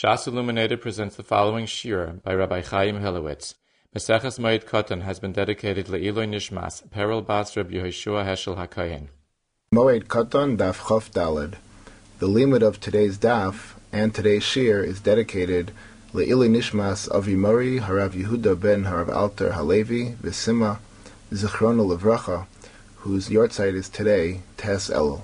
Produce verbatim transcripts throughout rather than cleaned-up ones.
Shas Illuminated presents the following shir by Rabbi Chaim Helowitz. Maseches Moed Katan has been dedicated Le'iloi Nishmas, Peril Bas Reb Yehoshua Heschel HaKohen. Moed Katan Daf Chof Daled. The limit of today's daf and today's shir is dedicated Le'iloi Nishmas Avi Mori Harav Yehuda ben Harav Alter Halevi V'Sima Zichrono Levracha, whose yahrzeit is today Tes Elul.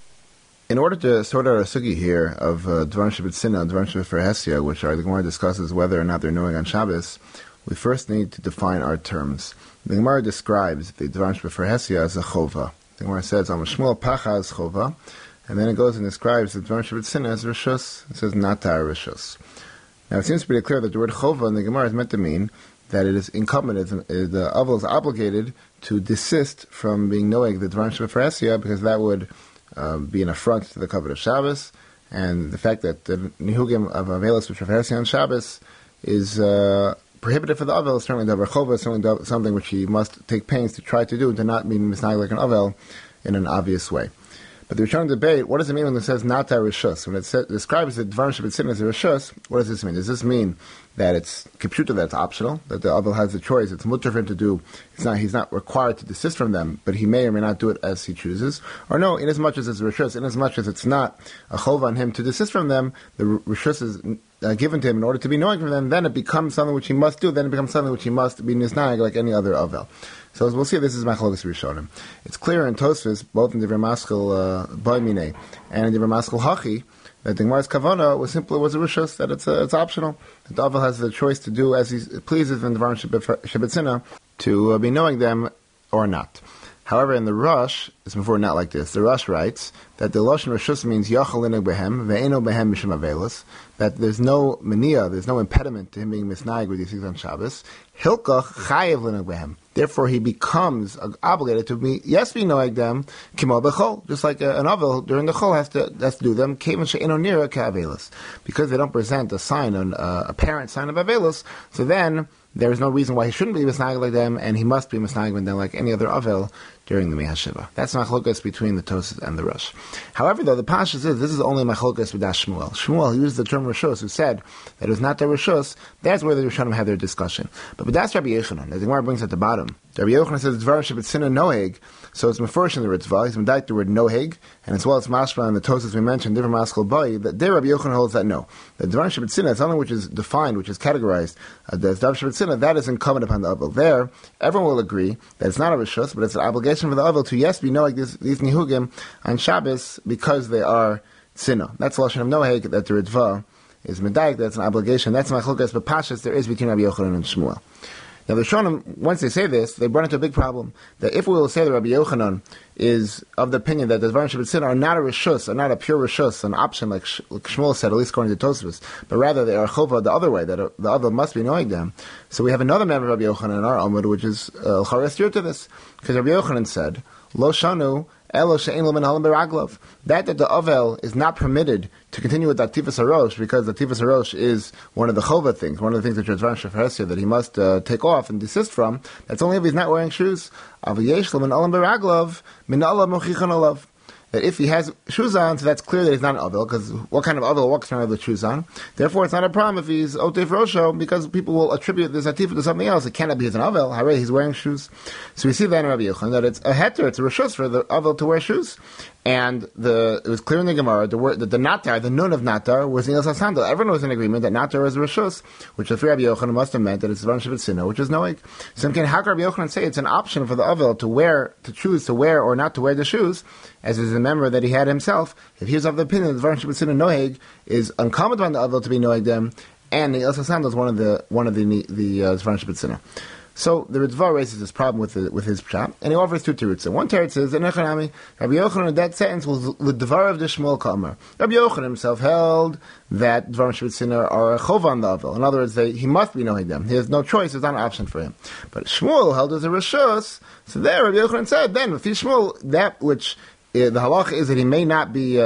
In order to sort out a sugi here of uh, Dvarim Shebetzina and Dvarim Shebeferhesia, which are, the Gemara discusses whether or not they're knowing on Shabbos, we first need to define our terms. The Gemara describes the Dvarim Shebeferhesia as a chova. The Gemara says, Am Shmuel Pachaz chova, and then it goes and describes the Dvarim Shebetzina as rishus. It says Natar rishus. Now it seems pretty clear that the word chova in the Gemara is meant to mean that it is incumbent, the Avel is obligated to desist from being knowing the Dvarim Shebeferhesia, because that would Uh, be an affront to the covenant of Shabbos, and the fact that the nihugim of Avelis which refers on Shabbos is uh, prohibited for the Avel is certainly davar chova, certainly something which he must take pains to try to do, to not be misnag like an Avel in an obvious way. But the Rishonim debate, what does it mean when it says Nata Rishus? When it says, describes the Dvarim Shebetzina as a Rishus, what does this mean? Does this mean that it's Kipshuta, that it's optional, that the Avel has the choice, it's mutter for him to do, it's not, he's not required to desist from them, but he may or may not do it as he chooses? Or no, in as much as it's Rishus, in as much as it's not a chov on him to desist from them, the Rishus is uh, given to him in order to be knowing from them, then it becomes something which he must do, then it becomes something which he must be nisnag like any other Avel. So as we'll see, this is Machlokes Rishonim. It's clear in Tosfos, both in Divrei Maskil Boimine and in Divrei Maskil Hachi, that the Gemara's Kavana was simply was a rishus, that it's a, it's optional. The Avel has the choice to do as he pleases in the Dvarim Shebetzina, to uh, be knowing them or not. However, in the Rush, it's before not like this. The Rush writes that the Lashon Rishus means Yachal Lineg Behem, Ve'eno Behem Mishum Avelis, that there's no mania, there's no impediment to him being misnaig with these things on Shabbos. Hilkach Chayev Lineg Behem. Therefore, he becomes obligated to be, yes, be knowing them, Kimal Bechol, just like an Avel during the Chol has to, has to do them, Kevan She'eno Nira Ka'avelis. Because they don't present a sign, an uh, apparent sign of Avelis, so then there is no reason why he shouldn't be misnag like them, and he must be misnag with them like any other Avel during the Mehashiva. That's Machlokas between the Tosas and the Rush. However, though, the Pashas is, this is only Machlokas with Shmuel. Shmuel used the term Rishus, who said that it was not the Rishus. That's where the Rishonim had their discussion. But with that's Rabbi Yechanan, as the Gemara brings at the bottom, Rabbi Yechanan says, Dvarim Shebetzina Noheg, so it's Mefurish in the Ritzvah, he's medayik the word Noheg, and as well as Mashma and the Tosas we mentioned, different Maskal Bai, that there Rabbi Yechanan holds that no. The Dvarim Shebetzina is something which is defined, which is categorized, uh, the Dvarim Shebetzina, that is incumbent upon the Avel. There, everyone will agree that it's not a Rishus, but it's an obligation for the Avel to, yes, be knowing these, these Nihugim on Shabbos because they are Tzina. That's the Lashon of Noheg, that the Ritzvah is medayik, that's an obligation. That's Machlokas, but Pashas there is between Rabbi Yochanan and Shmuel. Now the Rishonim, once they say this, they run into a big problem. That if we will say that Rabbi Yochanan is of the opinion that the Dvarim Shebetzina are not a Rishus, are not a pure Rishus, an option like, Sh- like Shmuel said, at least according to Tosfos, but rather they are Chova the other way, that a, the other must be knowing them. So we have another member of Rabbi Yochanan in our Amud, which is uh, Chares to this, because Rabbi Yochanan said, Lo Shanu, Elo she'ein lo menhalim beraglov. That that the Avel is not permitted to continue with that Tifas Harosh, because the Tifas Harosh is one of the Chova things, one of the things that Dvarim Shebeferhesia that he must uh, take off and desist from. That's only if he's not wearing shoes. Aval yesh lo menhalim beraglov, min Allah mochichan alav. That if he has shoes on, so that's clear that he's not an Avel, because what kind of Avel walks around with shoes on? Therefore, it's not a problem if he's Otef Rosho, because people will attribute this Atifa to something else. It cannot be he's an Avel. However, he's wearing shoes. So we see that in Rabbi Yochanan, that it's a heter, it's a Rishus for the Avel to wear shoes. And the it was clear in the Gemara the word that the Natar, the nun of Natar, was Nil Sasandal. Everyone was in agreement that Natar was a Rishus, which the Rabbi Yochanan must have meant that it's Dvarim Shebetzina, which is Noeg. So can how can Rabbi Yochanan say it's an option for the Avel to wear, to choose to wear or not to wear the shoes, as is a member that he had himself, if he was of the opinion that Dvarim Shebetzina Noeg is uncommon on the Avel to be Noeg them, and Nil Sasandal is one of the one of the the uh, Dvarim Shebetzina. So the Ritzvah raises this problem with the, with his pshat, and he offers two terutzim. One teretz is that Rabbi Yochanan in that sentence was the Dvar of the Shmuel Kamar. Rabbi Yochanan himself held that Dvarim Shebetzina are a chova on the Avel. In other words, they, he must be knowing them. He has no choice; it's not an option for him. But Shmuel held as a rishus. So there, Rabbi Yochanan said, then with Shmuel, that which uh, the halacha is that he may not be. Uh,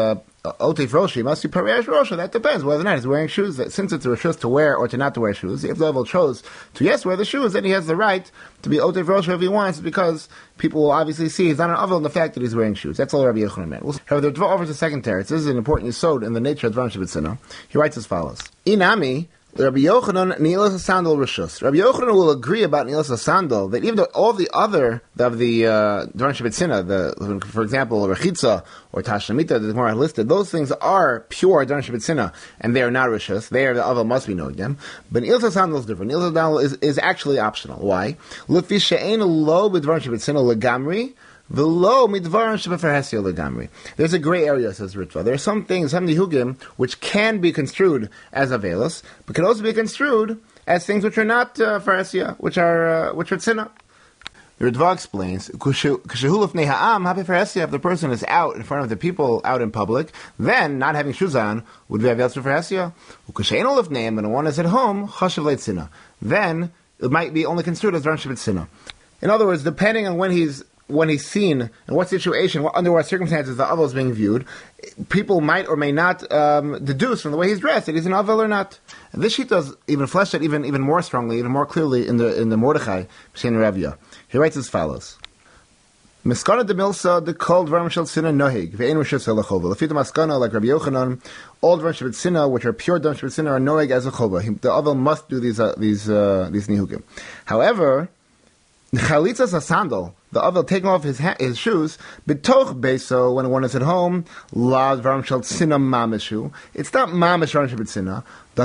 Otev Roshi, he must be Paresh Rosha. That depends whether or not he's wearing shoes. Since it's a Rishus to wear or to not to wear shoes, if the Ovel chose to yes wear the shoes, then he has the right to be Otev Rosha if he wants, because people will obviously see he's not an Ovel in the fact that he's wearing shoes. That's all Rabbi Yochanan meant. However, the Dvar offers a second teretz. This is an important yesod in the nature of Dvar Shabbat. He writes as follows: Inami. Rabbi Yochanan Nilas Sandal Rishus. Rabbi Yochanan will agree about Nilas Sandal that even though all the other of the Dvar Shabbat, the for example Rechitza or Tashlamita, the Gemara listed, those things are pure Dvar Shabbat and they are not Rishus. They are the Aval must be knowing them. But Nilas Sandal is different. Nilas Sandal is, is actually optional. Why? Lefi she'ein lo b'Dvar Shabbat legamri. V'lo midvarim shebeferhesya legamri. There's a gray area, says Ritva. There are some things, some nihugim, which can be construed as avelos, but can also be construed as things which are not uh, ferhesya, which are uh, which are tzina. The Ritva explains, Kshehuluf ha'am happy ferhesya. If the person is out in front of the people, out in public, then not having shoes on would be avelos ferhesya. Ukashein oluf neim, and one is at home, chashav leitzina. Then it might be only construed as dvar shebetzina. In other words, depending on when he's when he's seen, and what situation, what, under what circumstances the Avel is being viewed, people might or may not um, deduce from the way he's dressed that he's an Avel or not. And this sheet does even flesh that even even more strongly, even more clearly in the in the Mordechai B'Shein Revya. He writes as follows: Miskana de Milsa de Kol Dvarim Shel Sina Nohig Ve'ein Rishus Elachova. Lefita Maskana, like Rabbi Yochanan, all Dvarim Shel Sina, which are pure Dvarim Shel Sina, are Nohig as a Chova. The Avel must do these uh, these uh, these nihugim. However, Chalitzas a sandal, the Avel taking off his ha- his shoes, betoch beso, when one is at home, la dvarim shel tzina mamishu. It's not mamish dvarim shel tzina.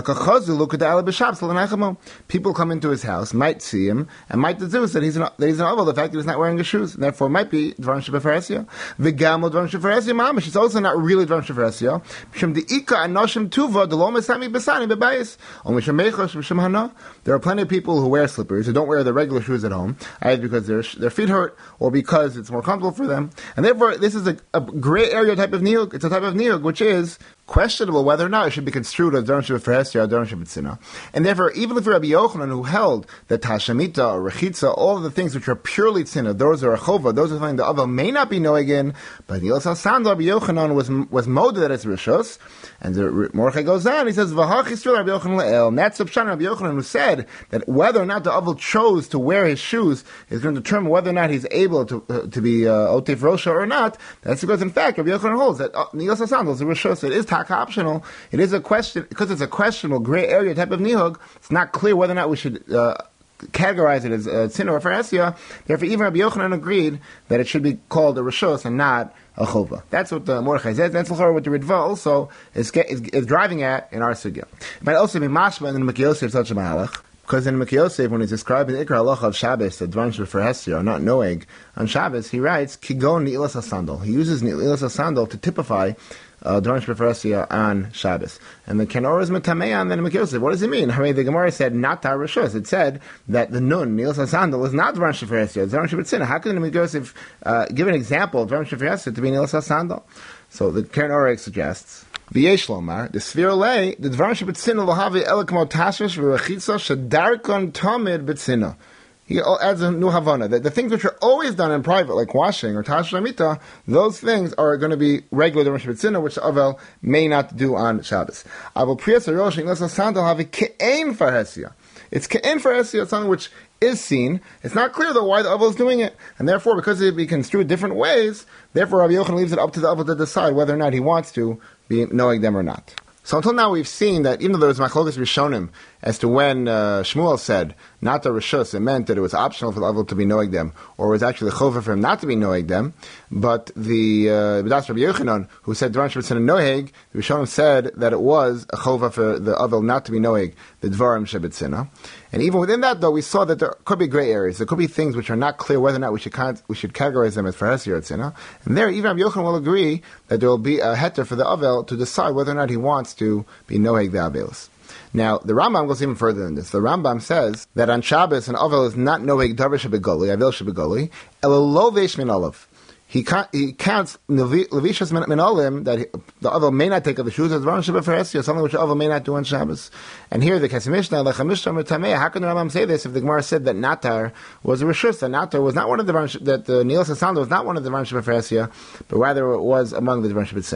People come into his house, might see him, and might deduce that he's an that he's an Avel, the fact that he's not wearing his shoes, and therefore might be dvarim shel beferesya. V'gamo dvarim shel beferesya mamish. It's also not really dvarim shel beferesya. B'shem deika anoshim tuva delo mesami besani bebayis. Only shem meichosh b'shem hana. There are plenty of people who wear slippers who don't wear their regular shoes at home, either because their their feet hurt or because it's more comfortable for them, and therefore this is a, a gray area type of niyug. It's a type of niyug which is questionable whether or not it should be construed as dvarim shel beferesya or dvarim shel b'tzina. And therefore, even if Rabbi Yochanan, who held that tashamita or rechitza, all of the things which are purely tzina, those are a chova, those are something the Avel may not be knowing in, but Nilas HaSandal, Rabbi Yochanan was was moded that it's rishus, and the Mordechai goes on, he says, V'hach Yisrael Rabbi Yochanan le'el, and that's the pshat Rabbi Yochanan who said that whether or not the Avel chose to wear his shoes is going to determine whether or not he's able to uh, to be uh, Otev Rosha or not. That's because, in fact, Rabbi Yochanan holds that uh, Nilas HaSandal is a rishus, it is taka optional, it is a question, because it's a questionable gray area type of nihug, it's not clear whether or not we should uh, categorize it as a tzina or ferhesya. Therefore, even Rabbi Yochanan agreed that it should be called a rishus and not a chova. That's what the Mordechai says. That's what the Ritva also is, is, is driving at in our sugya. It might also be mashma in the Mekhi Yosef such a mahalach, because in Mekhi Yosef, when he's describing the Ikra halacha of Shabbos, the dvarim shel ferhesya are not knowing on Shabbos, he writes kigon ni'ilas hasandal. He uses ni'ilas hasandal to typify Uh, dvarim shel beferesya on Shabbos. And the Kenor is metamei on the Mekhi Yosef. What does it mean? I mean, the Gemara said not tar rishus. It said that the nun, Nilas HaSandal, is not dvarim shel beferesya, it's dvarim shel b'tzina. How can the Mekhi Yosef uh, give an example of dvarim shel beferesya to be Nilas HaSandal? So the Kenor suggests, V'yesh lomar, the Sfir Olei, the dvarim shel b'tzina lohavi elikmo tashish v'rechitza shedarkon tamid b'tzina. He adds a new Havana, that the things which are always done in private, like washing or Tash Lamita, those things are going to be regular Dvarim shel b'tzina, which the Avel may not do on Shabbos. Aval Priyas HaRosh, Nilas HaSandal, have a ke'ein ferhesya. It's ke'ein ferhesya, it's something which is seen. It's not clear, though, why the Avel is doing it. And therefore, because it be construed different ways, therefore Rabbi Yochanan leaves it up to the Avel to decide whether or not he wants to be knowing them or not. So until now we've seen that even though there was machlokas rishonim as to when uh, Shmuel said not the rishus, it meant that it was optional for the Avel to be knowing them, or it was actually chova for him not to be knowing them. But the B'das uh, Rabbi Yochanan, who said dvarim shel b'tzina noheg, the rishonim said that it was a chova for the Avel not to be knowing the dvarim shel b'tzina. And even within that, though, we saw that there could be gray areas. There could be things which are not clear whether or not we should con- we should categorize them as ferhesya or tzina. And there, even Rabbi Yochanan will agree that there will be a heter for the Avel to decide whether or not he wants to be noheg the Avelos. Now, the Rambam goes even further than this. The Rambam says that on Shabbos, an Avel is not noheg davar shebegoli, Avel shebegoli, elo lo veish min olav. He, he counts levishas min olim that he, the Avel may not take of the shoes as dvarim shel beferesya, something which the Avel may not do on Shabbos. And here the Kesimishna lechamishta metamei. How can the Rambam say this if the Gemara said that natar was a rishus? That natar was not one of the that the Nilas HaSandal was not one of the dvarim shel beferesya, but rather it was among the dvarim shel b'tzina.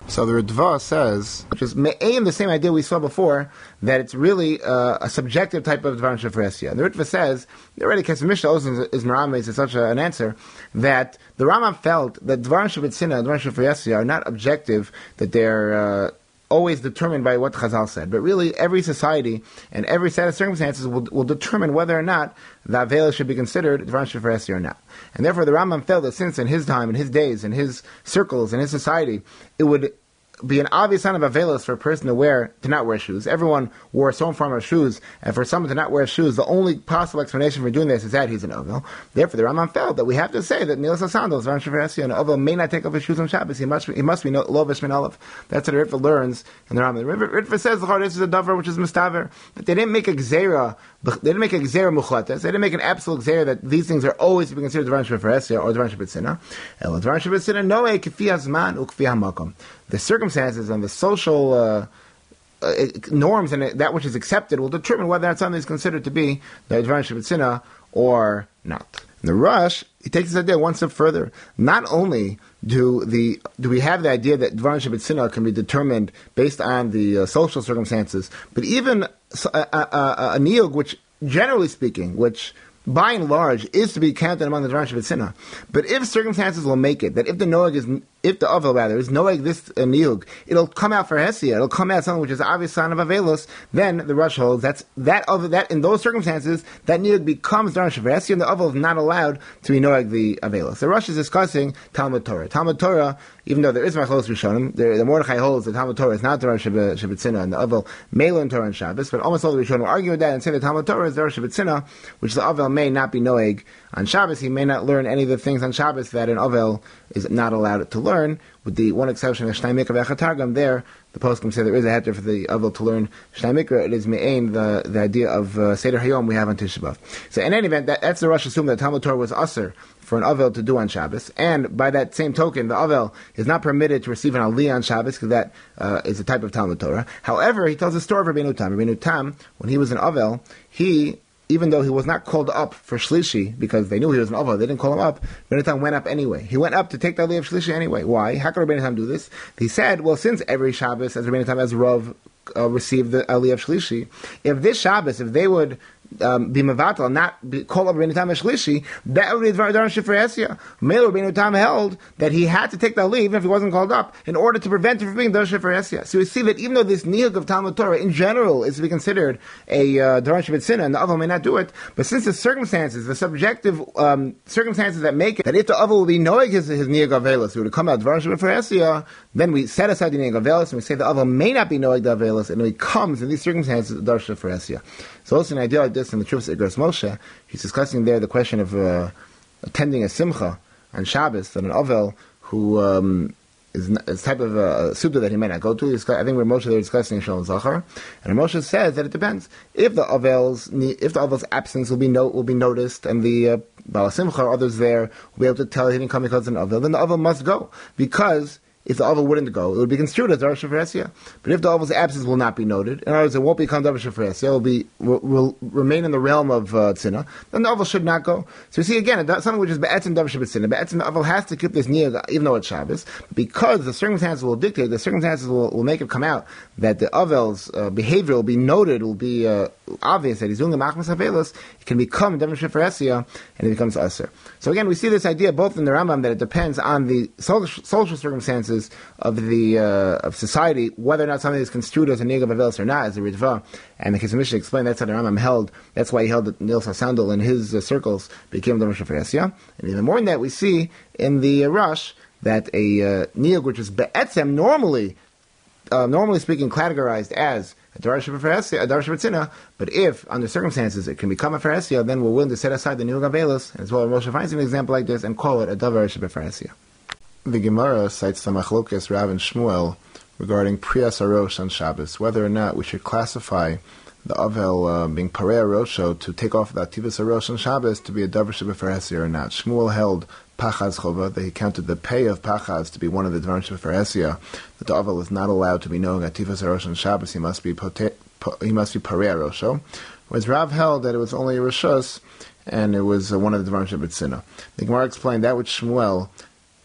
So the Ritva says, which is me'aim the same idea we saw before, that it's really uh, a subjective type of Dvarim Shefresya. And the Ritva says, already Kesef Mishnah also is Merames is such a, an answer, that the Rambam felt that Dvarim Shebetzina and Dvarim Shefresya are not objective, that they're uh, always determined by what Chazal said. But really, every society and every set of circumstances will, will determine whether or not the Avela should be considered Dvarim Shefresya or not. And therefore the Rambam felt that since in his time, in his days, in his circles, in his society, it would be an obvious sign of Avelis for a person to wear, to not wear shoes. Everyone wore some form of shoes, and for someone to not wear shoes, the only possible explanation for doing this is that he's an Ovel. Therefore, the Rambam felt that we have to say that Nilas HaSandals, Dvarim Shefresya, and Ovel may not take off his shoes on Shabbos. He must, he must be no, Lovish Min Olav. That's what the Ritva learns in the Rambam. The Ritva says, this is a Dover which is Mustaver, that they didn't make a Gzera, they didn't make a Gzera Muchlates, they didn't make an absolute Gzera that these things are always to be considered Dvarim Shefresya or Dvarim Shebetzina. El Dvarim Shebetzina, no, K'fi HaZman, U'K'fi HaMakom. The circumstances and the social uh, uh, norms and that which is accepted will determine whether that something is considered to be the Dvarim Shebetzina or not. In the Rush, he takes this idea one step further. Not only do the do we have the idea that Dvarim Shebetzina can be determined based on the uh, social circumstances, but even a, a, a, a niyug, which generally speaking, which by and large is to be counted among the Dvarim Shebetzina. But if circumstances will make it, that if the Noeg is, if the Ovel rather, is Noeg this uh, Niyug, it'll come out for Hesia, it'll come out something which is an obvious sign of Avelos, then the Rush holds, that's, that of that, in those circumstances, that Niyug becomes Dvarim Shebetzina, and the Ovel is not allowed to be Noeg the Avelos. The Rush is discussing Talmud Torah. Talmud Torah, even though there is Machlos Rishonim, the, the Mordechai holds that Talmud Torah is not Dvarim Shebetzina, and the Ovel may learn Torah and Shabbos, but almost all the Rishonim argue with that and say that Talmud Torah is Dvarim Shebetzina, which the Ovel may not be Noeg on Shabbos. He may not learn any of the things on Shabbos that an Ovel is not allowed to learn, with the one exception of Shnei Mikra v'Echatargam. There, the poskim say there is a heter for the Ovel to learn Shnei Mikra. It is me'ain, the, the idea of uh, Seder Hayom we have on Tisha B'Av. So in any event, that, that's the Rosh assume that Talmud Torah was usher for an Ovel to do on Shabbos, and by that same token, the Ovel is not permitted to receive an Aliyah on Shabbos, because that uh, is a type of Talmud Torah. However, he tells the story of Rabbeinu Tam. Rabbeinu Tam, when he was an Ovel, he, even though he was not called up for Shlishi, because they knew he was an Ovel, they didn't call him up, Rabbeinu Tam went up anyway. He went up to take the Aliyah of Shlishi anyway. Why? How could Rabbeinu Tam do this? He said, well, since every Shabbos, as Rabbeinu Tam as Rav, uh, received the Aliyah of Shlishi, if this Shabbos, if they would Um, be mevatel, not be called up Rabbeinu Tam Shlishi, that would be Dvarim Shefresya. Mele Rabbeinu Tam held that he had to take the leave, even if he wasn't called up, in order to prevent him from being Dvarim Shefresya. So we see that even though this niyug of Talmud Torah in general is to be considered a uh, Dvarim Shebetzina, and the Ovel may not do it, but since the circumstances, the subjective um, circumstances that make it, that if the Ovel will be knowing his, his niyug of Avelis, it would come out Dvarim Shefresya, then we set aside the niyug of Avelis, and we say the Ovel may not be knowing the Avelis, and it comes in these circumstances Dvarim Shefresya. So also an idea like this in the Truvas Igros Moshe, he's discussing there the question of uh, attending a simcha on Shabbos, that an Ovel who um, is a type of a, a suda that he may not go to. I think we're Moshe there discussing Shalom Zachar, and Moshe says that it depends if the Ovel's if the Ovel's absence will be no, will be noticed, and the uh, Baal Simcha or others there will be able to tell he didn't come because of an Ovel, then the Ovel must go, because if the Ovel wouldn't go, it would be construed as Dvarim Shefresya. But if the Ovel's absence will not be noted, in other words, it won't become Dvarim Shefresya, it will be will, will remain in the realm of uh, Tzina, then the Ovel should not go. So you see again, something which is Be'etzim Dvarim Shebetzina, Be'etzim the Ovel has to keep this niyug, even though it's Shabbos, because the circumstances will dictate, the circumstances will, will make it come out that the Ovel's uh, behavior will be noted, will be uh, obvious that he's doing the Machmas Avelos, it can become Dvarim Shefresya, and it becomes Aser. So again, we see this idea both in the Rambam that it depends on the social, social circumstances of the uh, of society, whether or not something is construed as a niyug of Avelis or not, as a Ritva. And the Kesef Mishnah explained that's how the Rambam held, that's why he held that Nilas HaSandal in his uh, circles became Dvarim Shefresya. And even more than that, we see in the uh, Rush that a uh, niyug which is be'etzem, normally, uh, normally speaking, categorized as a Dvarim Shefresya, a Dvarim Shebetzina, but if, under circumstances, it can become a Feresya, then we're willing to set aside the niyug of Avelis, as well as Moshe finds an example like this, and call it a Dvarim Shefresya. The Gemara cites the Machlokes Rav and Shmuel regarding Priyas Arosh on Shabbos, whether or not we should classify the Ovel uh, being Parei Arosho to take off the Ativas Arosh on Shabbos to be a Davar Shebeferesia or not. Shmuel held Pachaz Chova, that he counted the pay of Pachaz to be one of the Dvarim Shebeferesia, that the Ovel is not allowed to be knowing Ativas Arosh on Shabbos, he must be pote, po, he must be Parei Arosho. Whereas Rav held that it was only a Rishus, and it was uh, one of the Dvarim Shebetzina. The Gemara explained that which Shmuel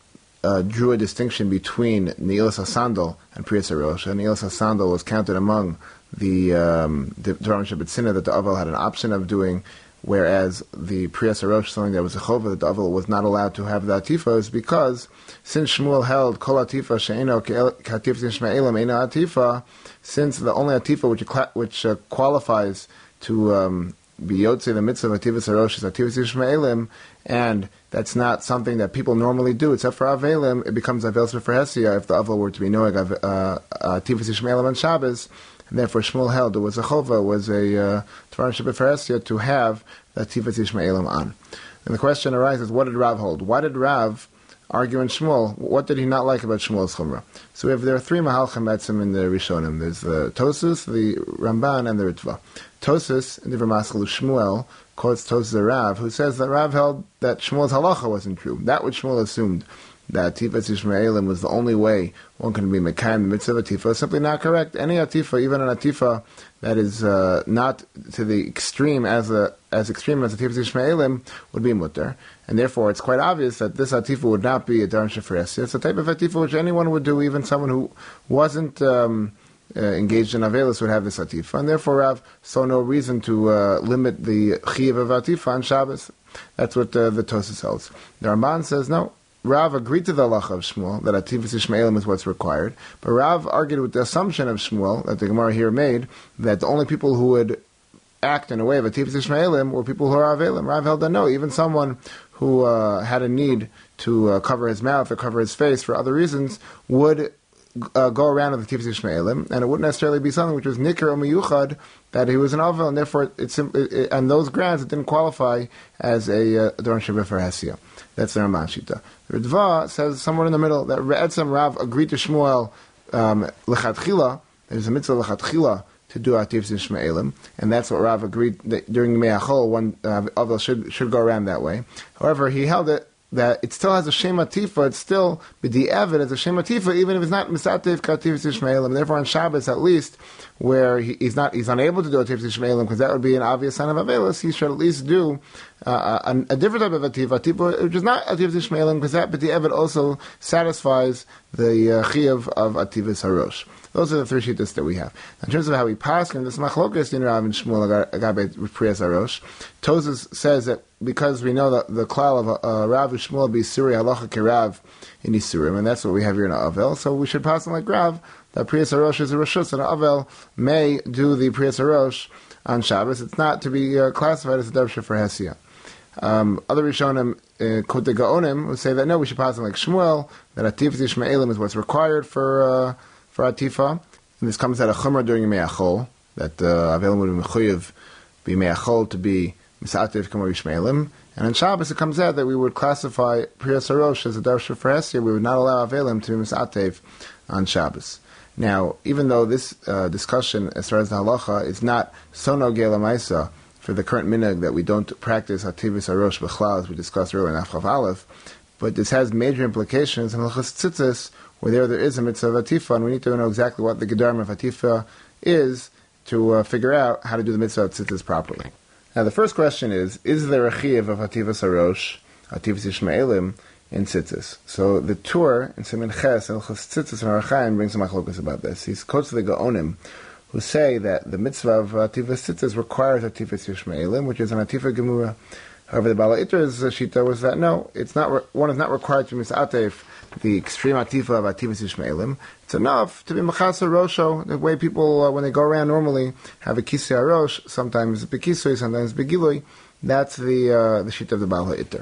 uh, drew a distinction between Neilas HaSandal and Priyas HaRosh. And Neilas HaSandal was counted among the um, the Dvarim Shebetzina that the Avel had an option of doing, whereas the Priyas HaRosh, something that was a chova that the Avel was not allowed to have the atifa, is because since Shmuel held kol atifa she'eno k'atif Yishmaelim eino atifa, since the only atifa which which uh, qualifies to um, be yotze the mitzvah of ativas harosh is ativas Yishmaelim, and that's not something that people normally do except for avelim, it becomes avel for hesia if the Avel were to be knowing of uh, ativas Yishmaelim on Shabbos. And therefore, Shmuel held it was a chova, was a Tvarim Shebeferesia to have the Tifas Yishmaelim on. And the question arises, what did Rav hold? Why did Rav argue in Shmuel? What did he not like about Shmuel's chumrah? So we have, there are three Mahalchim Etzim in the Rishonim. There's the Tosus, the Ramban, and the Ritva. Tosus, in the Maskelu Shmuel, quotes Tosus Rav, who says that Rav held that Shmuel's halacha wasn't true. That which Shmuel assumed, that Tifas Yishmaelim was the only way one can be Mekayim the mitzvah of Atifa, is simply not correct. Any Atifa, even an Atifa that is uh, not to the extreme as a, as extreme as Tifas Yishmaelim, would be mutter. And therefore it's quite obvious that this Atifa would not be a Daran Sheferesia. It's a type of Atifa which anyone would do, even someone who wasn't um, uh, engaged in Avelis would have this Atifa. And therefore Rav saw no reason to uh, limit the Chiyav of Atifa on Shabbos. That's what uh, the Tosas holds. The Ramban says no. Rav agreed to the halacha of Shmuel, that ativas Yishmaelim is what's required, but Rav argued with the assumption of Shmuel, that the Gemara here made, that the only people who would act in a way of ativas Yishmaelim were people who are avelim. Rav held that no, even someone who uh, had a need to uh, cover his mouth or cover his face for other reasons would uh, go around with ativas Yishmaelim, and it wouldn't necessarily be something which was nikar or miyuchad, that he was an avel, and therefore, it's, it, it, on those grounds, it didn't qualify as a Doron Shebefer Hesia. That's the Ramban Shita. The Ritva says somewhere in the middle that Re'etzem Rav agreed to Shmuel um, lechatchila. There's a mitzvah lechatchila to do ativas Yishmaelim, and that's what Rav agreed that during the Me'achol, one uh, avel should should go around that way. However, he held it that it still has a Shema Tifa, it's still b'di'evet, it's a Shema Tifa, even if it's not Misatev K'ativas Yishmaelim. Therefore, on Shabbos, at least, where he, he's not, he's unable to do Ativas Yishmaelim, because that would be an obvious sign of Avelis, he should at least do uh, a, a different type of Ativa, Ativa, which is not Ativas Yishmaelim, because that b'di'evet also satisfies the uh, Chiyav of Ativas Harosh. Those are the three shittas that we have. In terms of how we pass, in this machlokas in Rav and Shmuel agabe Priyas Harosh, Tosas says that because we know that the klal of uh, Rav and Shmuel be Suri halacha kerav in Isurim, and that's what we have here in Avel, so we should pass on like Rav, that Priyas Harosh is a Rashus, and Avel may do the Priyas Harosh on Shabbos. It's not to be uh, classified as a Darsha for Hesia. Um, other Rishonim, uh, Kote Gaonim, who say that no, we should pass on like Shmuel, that Ativas Yishmaelim is what's required for uh, for Atifa, and this comes out of Chumrah during Me'achol, that Avelim would be Mechuyev, be Me'achol to be Misatev Kamar Yishmaelim, and on Shabbos it comes out that we would classify Priyas Harosh as a Darsha for Hesia, we would not allow Avelim to be Misatev on Shabbos. Now, even though this uh, discussion, as far as the halacha, is not sono gela maisa for the current minhag that we don't practice Ativas Harosh b'chlal, as we discussed earlier in Afchav Aleph, but this has major implications in Hilchos Tzitzis, where there there is a mitzvah of Atifa, and we need to know exactly what the Gedarim of Atifa is to uh, figure out how to do the mitzvah of Tzitzis properly. Now, the first question is, is there a chiyuv of Ativas Harosh, Ativas Yishmaelim, in Tzitzis? So the Tur in Siman Ches and Hilchos Tzitzis and Orach Chaim brings some machlokas about this. He quotes the Gaonim, who say that the mitzvah of Ativas Tzitzis requires Ativas Yishmaelim, which is an Atifa Gemura. However, the Bala Itr's shita was that no, it's not. Re- one is not required to misatev the extreme atifa of Ativas Yishmaelim. It's enough to be machasa rosho, the way people uh, when they go around normally have a kisei arosh, sometimes bekisui, sometimes begilui. That's the uh, the shita of the Bala Itr.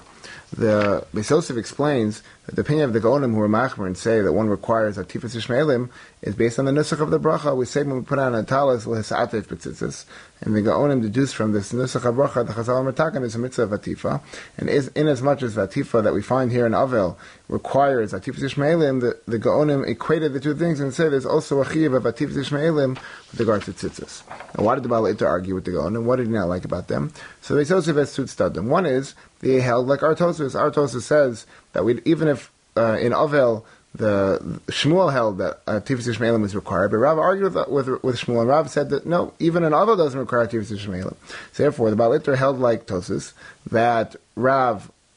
The Beis Yosef explains that the opinion of the Gaonim who are machmer and say that one requires Ativas Yishmaelim is based on the nusach of the bracha. We say when we put on a talis l'hisatev b'tzitzis, and the Gaonim deduce from this nusach of bracha the Chazal Mertakan is a mitzvah of Atifa, and is in as much as the Atifa that we find here in Avel requires Ativas Yishmaelim, the, the Gaonim equated the two things and say there's also a chiyuv of Ativas Yishmaelim with regard to tzitzis. Now, why did the Baal Iter argue with the Gaonim? What did he not like about them? So Beis Yosef has two studim. One is they held like Artosis. Artosis says that we even if uh, in Avel the Shmuel held that Ativas Yishmaelim is required, but Rav argued with, with, with Shmuel, and Rav said that no, even an Avel doesn't require Ativas Yishmaelim. So therefore, the Baal Iter held like Tosis that Rav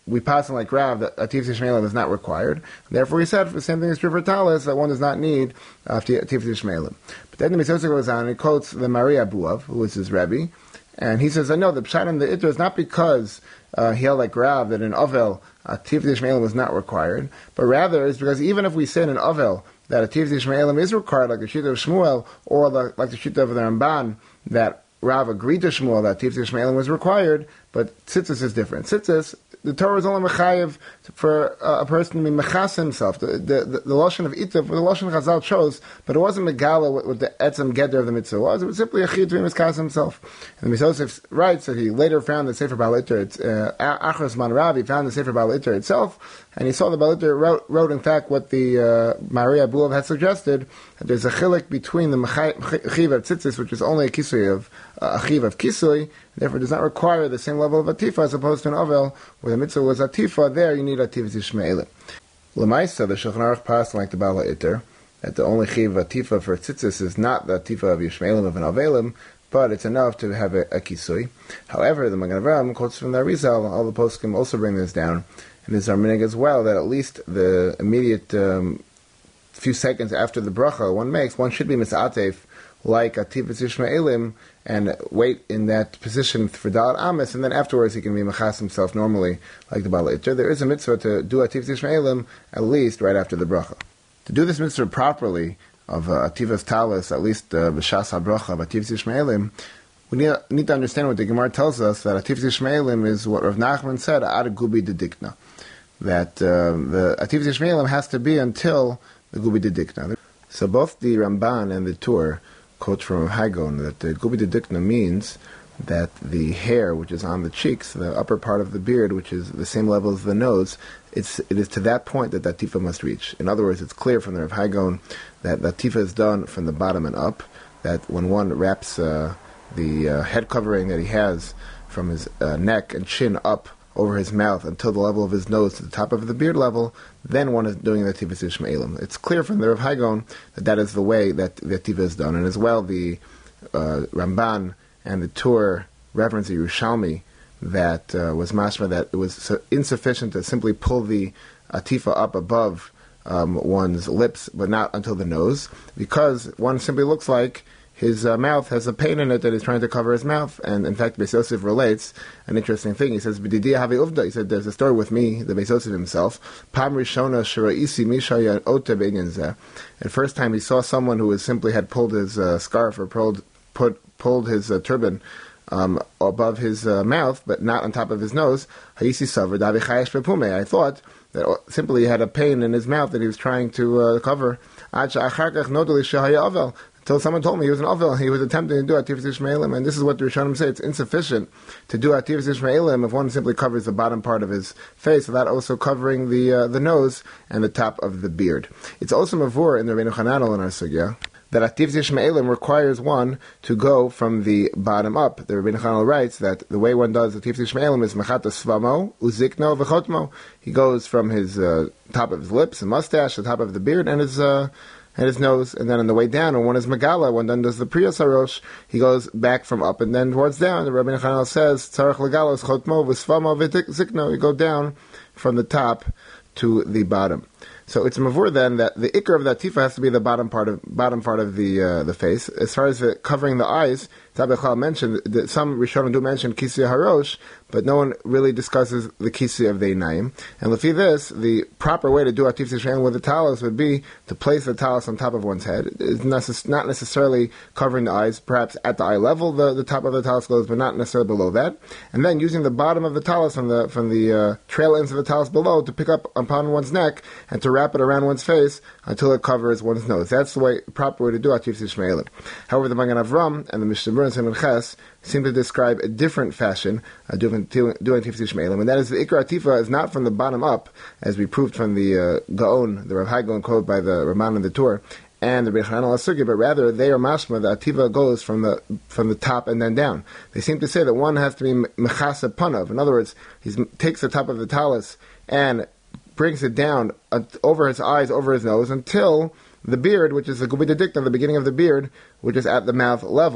we pass on like Rav that Atif Yishmaelim is not required. Therefore, we said the same thing is true for talis, that one does not need uh, Atif Yishmaelim. But then the Misosik goes on and he quotes the Maria Buav, who is his Rebbe, and he says, I know the Pshat in the Itter is not because uh, he held like Rav that in Ovel Atif Yishmaelim was not required, but rather it's because even if we say in an Ovel that Atif Yishmaelim is required, like the Shita of Shmuel, or the, like the Shita of the Ramban, that Rav agreed to Shmuel that Atif Yishmaelim was required, but Tzitzis is different. Tzitzis, the Torah is only mechayev for uh, a person to be mechas himself. The, the, the, the Lashon of Itav, the Lashon Chazal chose, but it wasn't megala with, with the etzem geder of the mitzvah was. It was simply a chiyuv to be mechas himself. And the Misosif writes that he later found the Sefer Baal Iter, it's uh, Achros Man Rav, he found the Sefer Baal Iter itself, and he saw the Baal Iter wrote, wrote in fact what the uh, Maria Buav had suggested, that there's a chilik between the chiv of tzitzis, which is only a kisui of uh, a chiv of kisui, therefore does not require the same level of atifa as opposed to an ovel, where the mitzvah was atifa, there you need atif zishme'elim. L'maisa, the Shulchan Aruch passed like the Baal Iter, that the only chiv of atifa for tzitzis is not the atifa of yishme'elim of an ovelim, but it's enough to have a, a kisui. However, the Magen Avraham quotes from the Arizal, all the poskim also bring this down, and there's our minhag as well, that at least the immediate um, few seconds after the bracha one makes, one should be misatef, like atif zishme'elim, and wait in that position for Dalat Amis, and then afterwards he can be mechas himself normally, like the Baal Iter. There is a mitzvah to do atif zishme'elim at least right after the bracha. To do this mitzvah properly, of uh, ativas talis, at least b'shas uh, habracha of atif zishme'elim, we need, need to understand what the Gemara tells us, that atif zishme'elim is what Rav Nachman said, ad gubi de dikna, that uh, the atif zishme'elim has to be until the gubi de dikna. So both the Ramban and the Tur quote from Hagon that the gubi de dikna means that the hair which is on the cheeks, the upper part of the beard, which is the same level as the nose, it's, it is to that point that the tifa must reach. In other words, it's clear from the Rav Hagon that the tifa is done from the bottom and up, that when one wraps uh, the uh, head covering that he has from his uh, neck and chin up over his mouth until the level of his nose to the top of the beard level, then one is doing the tivas ishmaelim. It's clear from the Rav Hagon that that is the way that the tiva is done. And as well, the uh, Ramban and the Tur reference the Yerushalmi that uh, was mashma that it was so insufficient to simply pull the atifa up above um, one's lips, but not until the nose, because one simply looks like his uh, mouth has a pain in it that he's trying to cover his mouth. And in fact, Beis Yosef relates an interesting thing. He says, "B'didiya havi uvda." He said, "There's a story with me, the Beis Yosef himself. Pam rishona shiraisi mishaya ota be'inyan zeh." And first time he saw someone who was simply had pulled his uh, scarf or pulled put pulled his uh, turban um, above his uh, mouth, but not on top of his nose. Hayisi savar davi chayesh bepume. I thought that simply he had a pain in his mouth that he was trying to uh, cover. Ad she'achar kach nodali shehaya avel. Until someone told me he was an Ovel, he was attempting to do Ativas Ishmaelim, and this is what the Rishonim say, it's insufficient to do Ativas Ishmaelim if one simply covers the bottom part of his face, without also covering the uh, the nose and the top of the beard. It's also mavur in the Reinu Chananel in our sugya, that Ativas Ishmaelim requires one to go from the bottom up. The Reinu Chananel writes that the way one does Ativas Ishmaelim is Mechata Svamo, Uzikno, V'chotmo. He goes from his uh, top of his lips and mustache, the top of the beard, and his uh, and his nose, and then on the way down, when one is Megala, when one does the Priya Sarosh, he goes back from up and then towards down. The Rabbi Nachanel says, Tzarech Legalos Chotmo V'svamo V'zikno, you go down from the top to the bottom. So it's mavur then that the ikar of that tifa has to be the bottom part of bottom part of the uh, the face. As far as the covering the eyes, Tabechal mentioned that some Rishonim do mention kisi harosh, but no one really discusses the kisi of the einayim. And lefi this, the proper way to do atif zishayim with the talis would be to place the talis on top of one's head. It's necess- not necessarily covering the eyes, perhaps at the eye level the, the top of the talis goes, but not necessarily below that. And then using the bottom of the talis from the from the uh, trail ends of the talis below to pick up upon one's neck and to wrap it around one's face until it covers one's nose. That's the way proper way to do atif zishayim. However, the Magen Avram and the Mishnah and Simon Ches seem to describe a different fashion of doing Atif Zishmaelim, and that is the Ikar Atifa is not from the bottom up, as we proved from the uh, Gaon, the Rav Hai Gaon quote by the Raman and the Tur, and the Bechana Asugi, but rather they are mashma, the Atifa goes from the from the top and then down. They seem to say that one has to be Mechasa Panav. In other words, he takes the top of the talis and brings it down uh, over his eyes, over his nose, until the beard, which is the Gubida Dikna, the beginning of the beard, which is at the mouth level.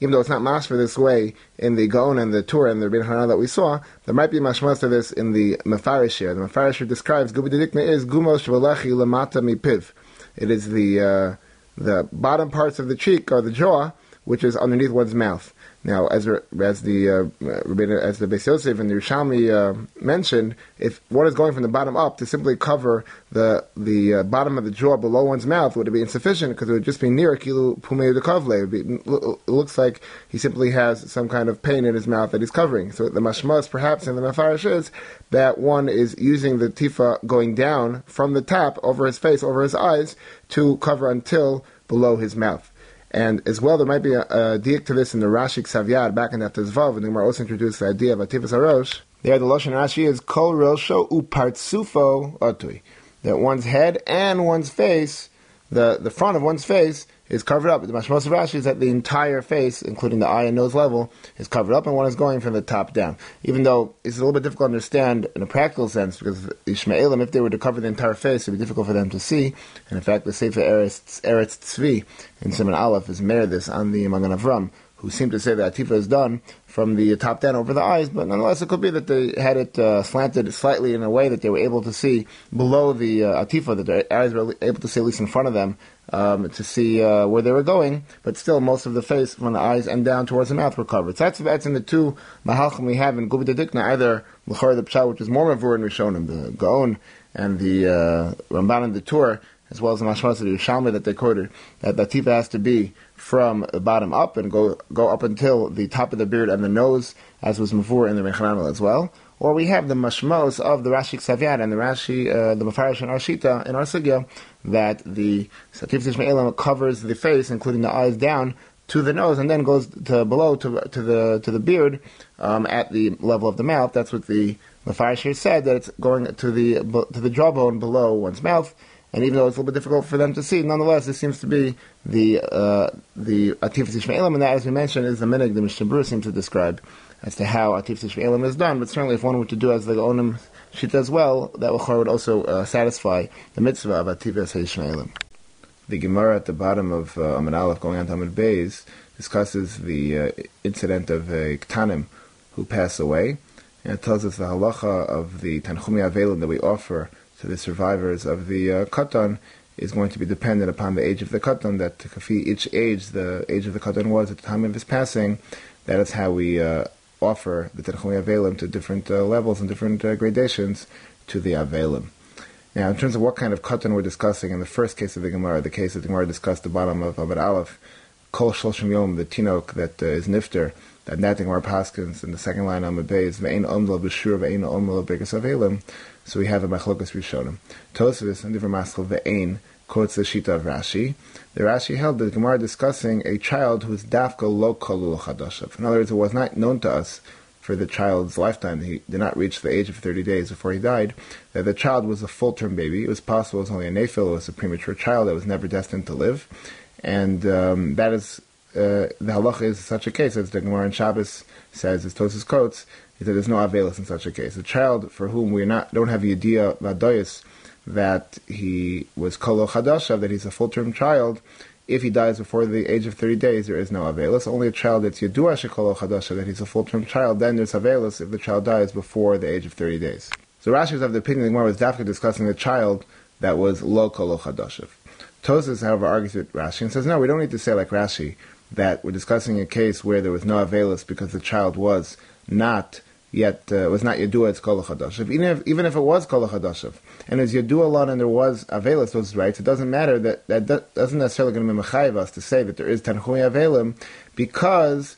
even though it's not mashma this way in the Gaon and the Torah and the Rebbeinu Hanan that we saw, there might be mashma to this in the Mefarish here. The Mefarish describes Gubi Dikna is Gumosh V'lechi Lamata Mipiv. It is the uh, the bottom parts of the cheek or the jaw, which is underneath one's mouth. Now, as as the uh, as the Beis Yosef and the Yerushalmi uh, mentioned, if one is going from the bottom up to simply cover the the uh, bottom of the jaw below one's mouth, would it be insufficient? Because it would just be near kilu pumei dekavle. It looks like he simply has some kind of pain in his mouth that he's covering. So the mashmas, perhaps in the Mefarish, is that one is using the tifa going down from the top over his face, over his eyes, to cover until below his mouth. And as well, there might be a, a diak to this in the Rashi Ksav back in that Tezvav, and the Gemara also introduced the idea of Atifas HaRosh. There, the Lashon Rashi is Kol Rosho Upartsufo Otui, that one's head and one's face, the, the front of one's face, is covered up. The Mashmos of Rashi is that the entire face, including the eye and nose level, is covered up, and one is going from the top down. Even though it's a little bit difficult to understand in a practical sense, because Ishmaelim, if they were to cover the entire face, it would be difficult for them to see. And in fact, the Sefer Eretz, Eretz Tzvi in Simon Aleph is mer this on the Magen Avram, who seem to say that Atifa is done from the top down over the eyes, but nonetheless it could be that they had it uh, slanted slightly in a way that they were able to see below the uh, Atifa, that their eyes were able to see at least in front of them, um, to see uh, where they were going, but still most of the face from the eyes and down towards the mouth were covered. So that's, that's in the two Mahalchim we have in Gubi Dikna, either L'chor the Pshat, which is more Mavur in Rishonim, the Gaon and the uh, Ramban and the Tur, as well as the Mashmas of the Yerushalmi that they quoted, that the Atifa has to be from the bottom up and go go up until the top of the beard and the nose, as was before in the Rechanamel as well. Or we have the mashmos of the Rashi Ksav and the Rashi, uh, the Mefarish and Arshita in our sugya, that the Satif Tishmaelim covers the face, including the eyes, down to the nose, and then goes to below to to the to the beard um, at the level of the mouth. That's what the Mefarish here said, that it's going to the to the jawbone below one's mouth. And even though it's a little bit difficult for them to see, nonetheless, this seems to be the uh, the Atifas Yishmaelim, and that, as we mentioned, is the minig the Mishnah Berurah seems to describe as to how Atifas Yishmaelim is done. But certainly, if one were to do as the Onim Shita as well, that would also uh, satisfy the mitzvah of Atifas Yishmaelim. The Gemara at the bottom of uh, Amud Aleph, going on to Amud Beis, discusses the uh, incident of a Ktanim who pass away, and it tells us the halacha of the Tanchumi Avelim that we offer to the survivors of the uh, Katan is going to be dependent upon the age of the Katan, that kafi each age, the age of the Katan was at the time of his passing, that is how we uh, offer the Tanchumi Avelim to different uh, levels and different uh, gradations to the Avelim. Now, in terms of what kind of Katan we're discussing, in the first case of the Gemara, the case that the Gemara discussed, the bottom of Amud Aleph, Kol Shloshim Yom, the Tinok that uh, is Nifter, that Nating Mar Paskins, in the second line Amud Beis, Ve'ein Omdal B'Shur, Ve'ein Omdal B'Bekas Avelim. So we have a Machlokas Rishonim. Tosfos and different Maschal Ve'ein quotes the Shita of Rashi. The Rashi held that the Gemara discussing a child who is dafka lo kolul chadashav. In other words, it was not known to us for the child's lifetime. He did not reach the age of thirty days before he died, that the child was a full-term baby. It was possible it was only a nefil, it was a premature child that was never destined to live. And um, that is, uh, the halacha is such a case, as the Gemara in Shabbos says, as Tosfos quotes, is that there's no avelis in such a case. A child for whom we not don't have the idea vadoyis that he was kolo chadashav, that he's a full-term child, if he dies before the age of thirty days, there is no avelis. Only a child that's yedua shekolo chadashav, that he's a full-term child, then there's avelis if the child dies before the age of thirty days. So Rashi is of the opinion that the Gemara was dafka discussing the child that was lo kolo chadashav. Tosfos, however, argues with Rashi and says, no, we don't need to say like Rashi, that we're discussing a case where there was no avelis because the child was not yet uh, was not Yedua, it's Kol HaChadashav. Even if, even if it was Kol HaChadashav, and as Yedua alone and there was Avelis, those rights, it doesn't matter, that that doesn't necessarily going to be Mechayiv us to say that there is Tanchumi Avelim, because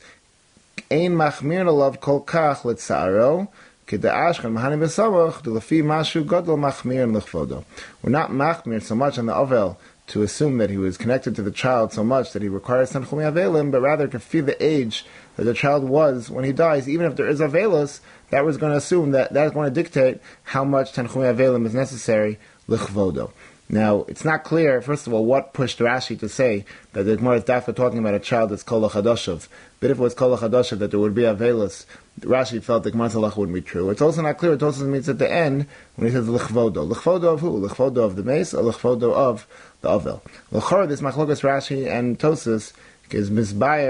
Ein Machmir Alav Kol Kach L'Tzaro, K'da'ashkan Mahani B'Samach, D'Lefi Mashu Godol Machmir L'Chvodo. We're not Machmir so much on the Avel to assume that he was connected to the child so much that he requires Tanchumi Avelim, but rather to feel the age that the child was when he dies. Even if there is Avelis, that was going to assume that that's going to dictate how much Tanchumi Avelim is necessary, L'Chvodo. Now, it's not clear, first of all, what pushed Rashi to say that the Gemara is dafka talking about a child that's Kol HaChadashav. But if it was Kol HaChadashav, that there would be Avelis, Rashi felt the Gemara's halacha wouldn't be true. It's also not clear, it also means at the end, when he says L'Chvodo. L'Chvodo of who? L'Chvodo of the mace, or L'Chvodo of the Avel? L'Chor, this Machlokas Rashi and Tosfos is Mizbayer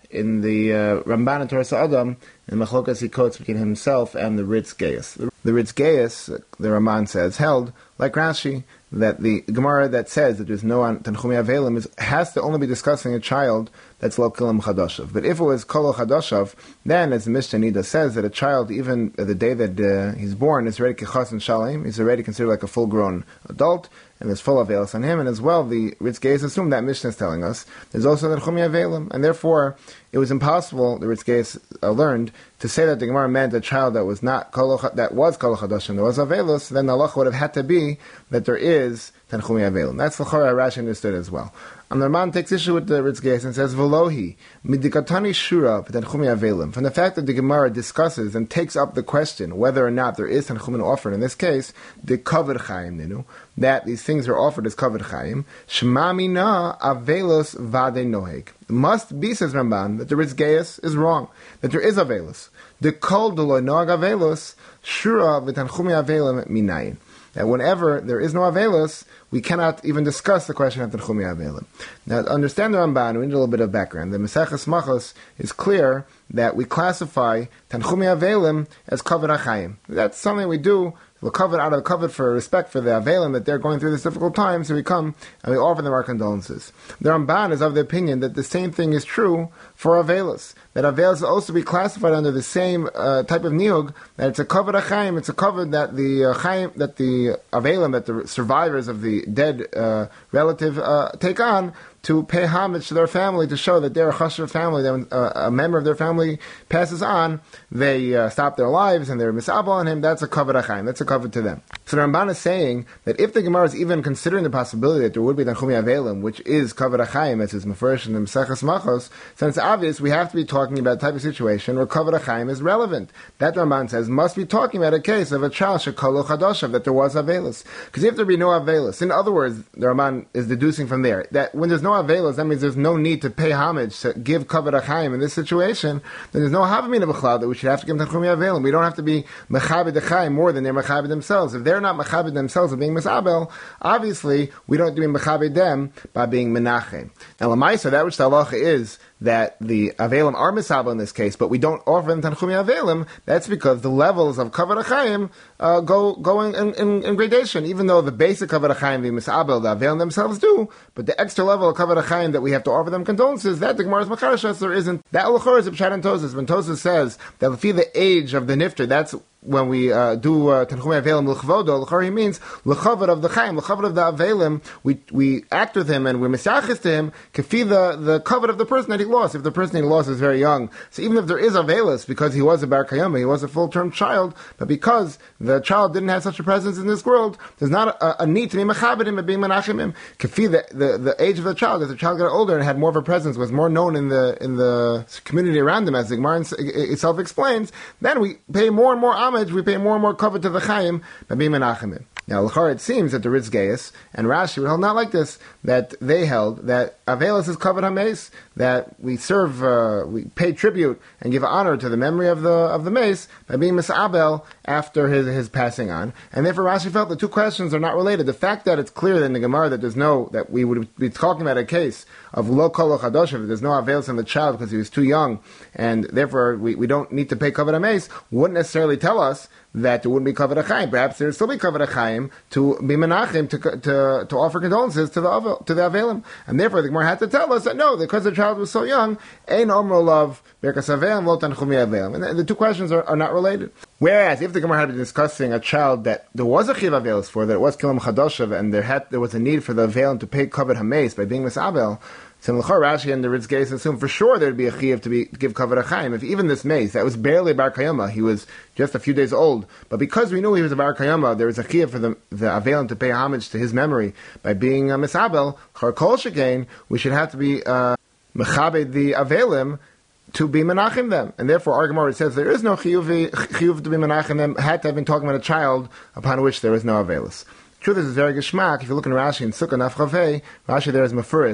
in the uh, Ramban and Torah Adam, in Machlokas he quotes between himself and the Ritz Gaius. The, the Ritz Gaius, the Ramban says, held, like Rashi, that the Gemara that says that there's no Tanchumi Avelim is, has to only be discussing a child that's Lo Kilam Chadashav. But if it was Kolo Chadashav, then, as the Mishnah Nida says, that a child, even the day that uh, he's born, is already Kechas and Shalim, he's already considered like a full-grown adult, and there's full Avelis on him, and as well, the Ritz Gaius assumed that Mishnah is telling us, there's also Tanchumi Avelim, and therefore, it was impossible, the Ritz Gaius uh, learned, to say that the Gemara meant a child that was not Kolo, that was Kolo Chadashim, there was Avelis, then the halacha would have had to be that there is Tanchumi Avelim. That's the Chora Rashi understood as well. And the Ramban takes issue with the Ritz Gaius and says, Velohi, midikatani shura v'tanchumi avelim. From the fact that the Gemara discusses and takes up the question whether or not there is tanchumin offered, in this case, the kavod chayim ninu, that these things are offered as kavod chayim, shema mina avelos vade noheg. It must be, says Ramban, that the Ritz Gaius is wrong, that there is avelos. The kol deloy nohag avelos, shura v'tanchumi avelim minayin. That whenever there is no Avelis, we cannot even discuss the question of Tanchumi Avelim. Now, to understand the Ramban, we need a little bit of background. The Maseches Machos is clear that we classify Tanchumi Avelim as Kavod HaChaim. That's something we do. We'll cover out of the cover for respect for the Avelim that they're going through this difficult time, so we come and we offer them our condolences. The Ramban is of the opinion that the same thing is true for Avelis. That Avelis will also be classified under the same uh, type of niyug, that it's a kavod HaChaim, it's a kavod that the uh, Chaim, that the Avelim, that the survivors of the dead uh, relative uh, take on, to pay homage to their family, to show that they're a chashuv family, that when uh, a member of their family passes on, they uh, stop their lives and they're misabel on him. That's a kavod HaChaim, that's a kavod to them. So the Ramban is saying that if the Gemara is even considering the possibility that there would be Tanchumi Avelim, which is kavod HaChaim, as is Mefurish in the Maseches Machos, since it's obvious we have to be talking about a type of situation where kavod HaChaim is relevant. That Ramban says must be talking about a case of a child shekolo chadashav, that there was Avelis. Because if there be no Avelis, in other words, the Ramban is deducing from there that when there's no Avelis, that means there's no need to pay homage, to give kavod HaChaim in this situation, then there's no havamina b'chlal that we should have to give Tanchumi Avelim. We don't have to be mechabed HaChaim more than they're mechabed themselves. If they're not mechabed themselves of being misabel, obviously we don't do mechabed them by being menachem. Now, l'maisa, that which the halacha is that the Avelim are misabel in this case, but we don't offer them Tanchumi Avelim, that's because the levels of kavod HaChaim uh, go go in, in, in gradation. Even though the basic kavod HaChaim, the misabel, the Avelim themselves do, but the extra level of kavod HaChaim that we have to offer them condolences, that the Gemara's Makarashas, there isn't. That L'chor is a Pshat and Tosas. When Tosas says that if the age of the nifter, that's when we uh, do uh, Tanchumi Avelim l'chvodo, l'chor he means l'chavod of the Chaim, l'chavod of the Avelim, we we act with him and we're misyachis to him, kafi the, the kavod of the person that he lost. If the person he lost is very young, so even if there is Avelis, because he was a bar kayama, he was a full-term child, but because the child didn't have such a presence in this world, there's not a, a need to be mechabed him and being menachem him. Kafi the, the, the age of the child, as the child got older and had more of a presence, was more known in the in the community around him, as the Gemara itself explains, then we pay more and more homage, we pay more and more cover to the Chaim by being menachem him. Now, l'chor, it seems that the Ritz Gaius and Rashi would hold not like this, that they held that Avelis is kavod hameis, that we serve, uh, we pay tribute and give honor to the memory of the of the mace by being misabel after his his passing on, and therefore Rashi felt the two questions are not related. The fact that it's clear in the Gemara that there's no, that we would be talking about a case of lo kol chadoshev, there's no Avelis in the child because he was too young, and therefore we, we don't need to pay kavod hameis, wouldn't necessarily tell us that there wouldn't be kavod HaChaim. Perhaps there would still be kavod HaChaim to be menachem, to, to to offer condolences to the to the Avelim. And therefore the Gemara had to tell us that no, because the child was so young, ein omro love berkas Avelim lo tanchumi Avelim. And the, the two questions are, are not related. Whereas if the Gemara had been discussing a child that there was a chiv Avelis for, that it was kilam chadoshev, and there had there was a need for the Avelim to pay kavod hameis by being misabel, so l'chor Rashi and the Ritz Gaius assume for sure there would be a chiyuv to be to give kavod HaChaim. If even this mace that was barely a bar kayama, he was just a few days old, but because we knew he was a bar kayama, there was a chiyuv for the the Avelim to pay homage to his memory by being a misabel. Chor kol shekain, we should have to be uh, mechabed the Avelim to be menachem them, and therefore our Gemara says there is no chiyuv chiyuv to be menachem them. Had to have been talking about a child upon which there is no Avelis. Truth is, it's very geschmack. If you look in Rashi in Sukkah Naf Chavei, Rashi there is Mefurish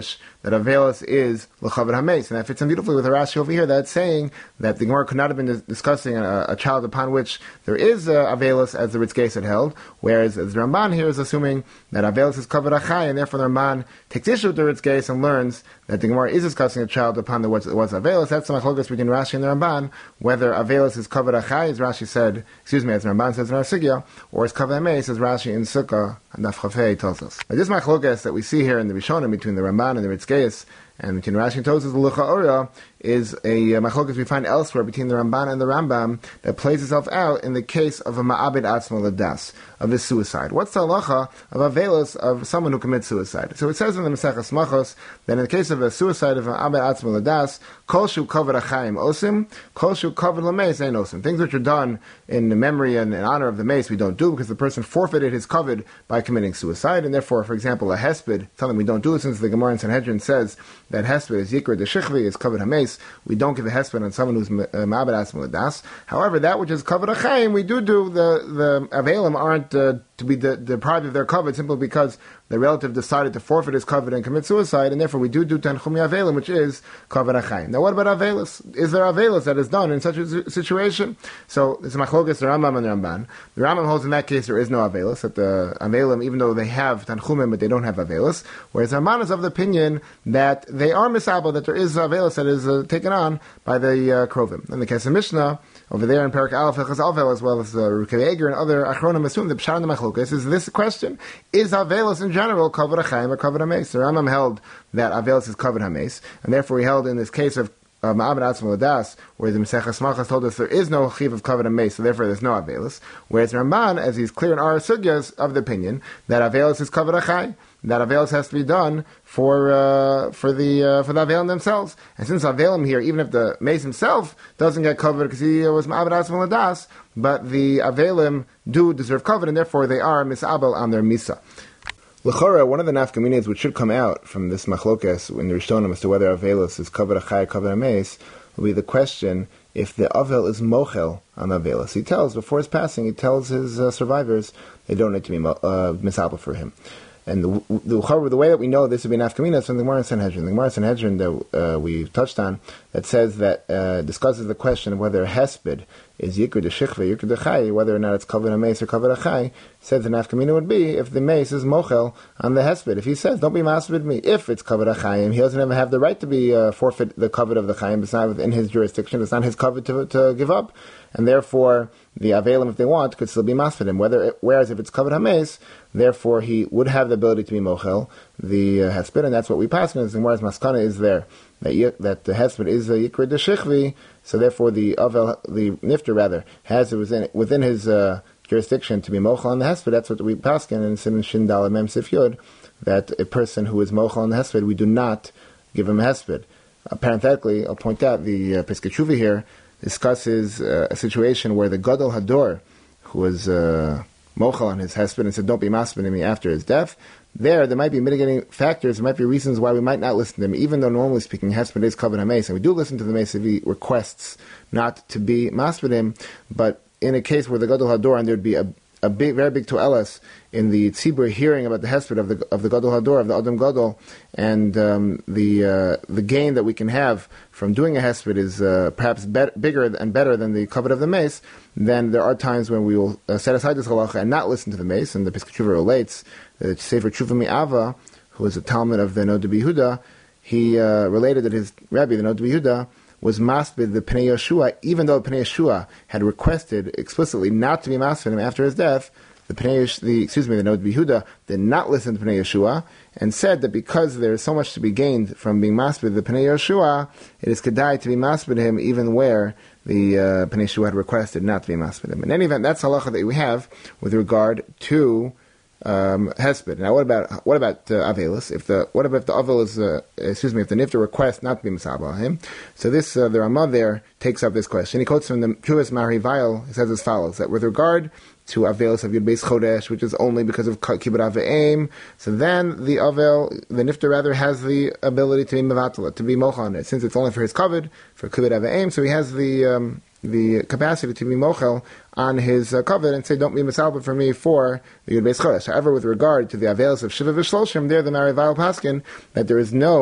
that Avelis is l'chavod hameis, and that fits in beautifully with the Rashi over here that's saying that the Gemara could not have been discussing a, a child upon which there is uh, Avelis, as the Ritz Geis had held, whereas as the Ramban here is assuming that Avelis is kavod achai, and therefore the Ramban takes issue with the Ritz Geis and learns that the Gemara is discussing a child upon the what's, what's Avelis. That's the machlokas between Rashi and the Ramban, whether Avelis is kavod achai, as Rashi said, excuse me, as the Ramban says in our Sugya, or is kavod hameis, as Rashi in Sukkah and Daf Chafei tells us. Now, this machlokas that we see here in the Rishonim between the Ramban and the Ritz Geis, and between Rashi and Tosas, the Lucha Ora is a uh, machlokas we find elsewhere between the Ramban and the Rambam that plays itself out in the case of a ma'abed atzmo l'das, of his suicide. What's the halacha of avelos of someone who commits suicide? So it says in the Maseches Machos that in the case of a suicide of a ma'abed atzmo l'das, kol shu kavod achayim osim, kol shu kavod l'meis ein osim. Things which are done in the memory and in honor of the mace we don't do because the person forfeited his kavod by committing suicide, and therefore, for example, a hesped, something we don't do since the Gemara in Sanhedrin says that hesped is yikra de shichvi, is kavod hameis. We don't give a hesped on someone who's ma'abed atzmo l'das. However, that which is kavod achayim, we do do. The the avelim aren't uh, to be de- deprived of their kavod simply because the relative decided to forfeit his kavod and commit suicide, and therefore we do do tanchumi avelim, which is kavod achayim. Now, what about avelis? Is there avelis that is done in such a situation? So it's machlokas the Rambam and the Ramban. The Rambam holds in that case there is no avelis, that the avelim, even though they have tanchumim, but they don't have avelis. Whereas the Ramban is of the opinion that they are misabel, that there is avelis that is uh, taken on by the uh, krovim. And the case of Mishnah over there in Perak Aleph Hilchos Avel, as well as the Rukei Eger and other Achronim assume the Pshat and the Machlokas is this question: is avelis in general kavod achayim or kavod hameis? The Rambam held that avelis is kavod hameis, and therefore he held in this case of ma'abed atzmo l'das, where the Maseches Machos told us there is no chiv of kavod hameis, so therefore there's no avelis. Whereas Ramban, as he's clear in our sugyas, of the opinion that avelis is kavod achai, that avelis has to be done for uh, for the uh, for the avelim themselves. And since avelim here, even if the mace himself doesn't get covered because he uh, was ma'abed atzmo l'das, but the avelim do deserve covered, and therefore they are misabel on their misa. L'chora, one of the nafkaminas which should come out from this machlokas in the Rishonim as to whether avelis is kavod achai, kavod hameis, will be the question if the avel is mochel on avelis. He tells, before his passing, he tells his uh, survivors they don't need to be uh, misabel for him. And the, the, the way that we know this would be nafkamina is from the Gemara in Sanhedrin. The Gemara in Sanhedrin that uh, we touched on, that says that, uh, discusses the question of whether hesped is yikr de shichve, yikr de chai, whether or not it's kavod hameis or kavod achai, says the nafkamina would be if the mace is mochel on the hesped. If he says, don't be masbid with me, if it's kavod achayim, he doesn't even have the right to be uh, forfeit the kavod of the chayim. It's not within his jurisdiction. It's not his kavod to, to give up. And therefore, the avelim, if they want, could still be masbid him. Whether it, whereas if it's kavod hameis, therefore he would have the ability to be mochel, the uh, hesped, and that's what we pass in. The Gemara's maskana is there, that y- that the hesped is a yikr de shichvi, so therefore the avel, the nifter rather, has it within, within his uh, jurisdiction to be mochel on the hesped. That's what we pass in in Siman Shin Daled Mem Sif Yud, that a person who is mochel on the hesped, we do not give him a hesped. Uh, parenthetically, I'll point out the uh, Pesach Tshuva here discusses uh, a situation where the Gadol Hador, who was uh, mochel on his hesped and said, don't be masbid me after his death, there, there might be mitigating factors, there might be reasons why we might not listen to him, even though normally speaking, hesped is kavod hameis, and we do listen to the mace if he requests not to be masbid him, but in a case where the Gadol Hador, and there would be a a big, very big to'elas in the tzibur hearing about the hesped of the of the Gadol Hador, of the Adam Gadol, and um, the uh, the gain that we can have from doing a hesped is uh, perhaps be- bigger and better than the kavod of the mace. Then there are times when we will uh, set aside this halacha and not listen to the mace. And the Pesach Tshuva relates that Sefer Tshuva Mi'ava, who was a Talmud of the Nod Yehuda, he uh, related that his Rabbi, the Nod Yehuda, was masbid the Pnei Yeshua, even though Pnei Yeshua had requested explicitly not to be masbid him after his death. The Pnei, the excuse me, the Nod Yehuda did not listen to Pnei Yeshua and said that because there is so much to be gained from being masbid the Pnei Yeshua, it is kedai to be masbid him even where the uh, Pnei Yeshua had requested not to be masbid him. In any event, that's halacha that we have with regard to Um, hesped. Now, what about what about uh, avelis? If the what about if the avel is uh, excuse me, if the nifter requests not to be misabel him? So this uh, the Ramah there takes up this question. He quotes from the Kuvis Marivayil. He says as follows: that with regard to avelis of Yud Beis Chodesh, which is only because of kibbut aveim, so then the avel, the nifter rather has the ability to be mevatala, to be mochel on it, since it's only for his kavod, for kibbut aveim. So he has the um, the capacity to be mochel on his uh, kavod and say, don't be misalba for me for the Yud Beis Chodesh. However, with regard to the avelis of Shiva V'Shloshim, there the Marivayil Paskin, that there is no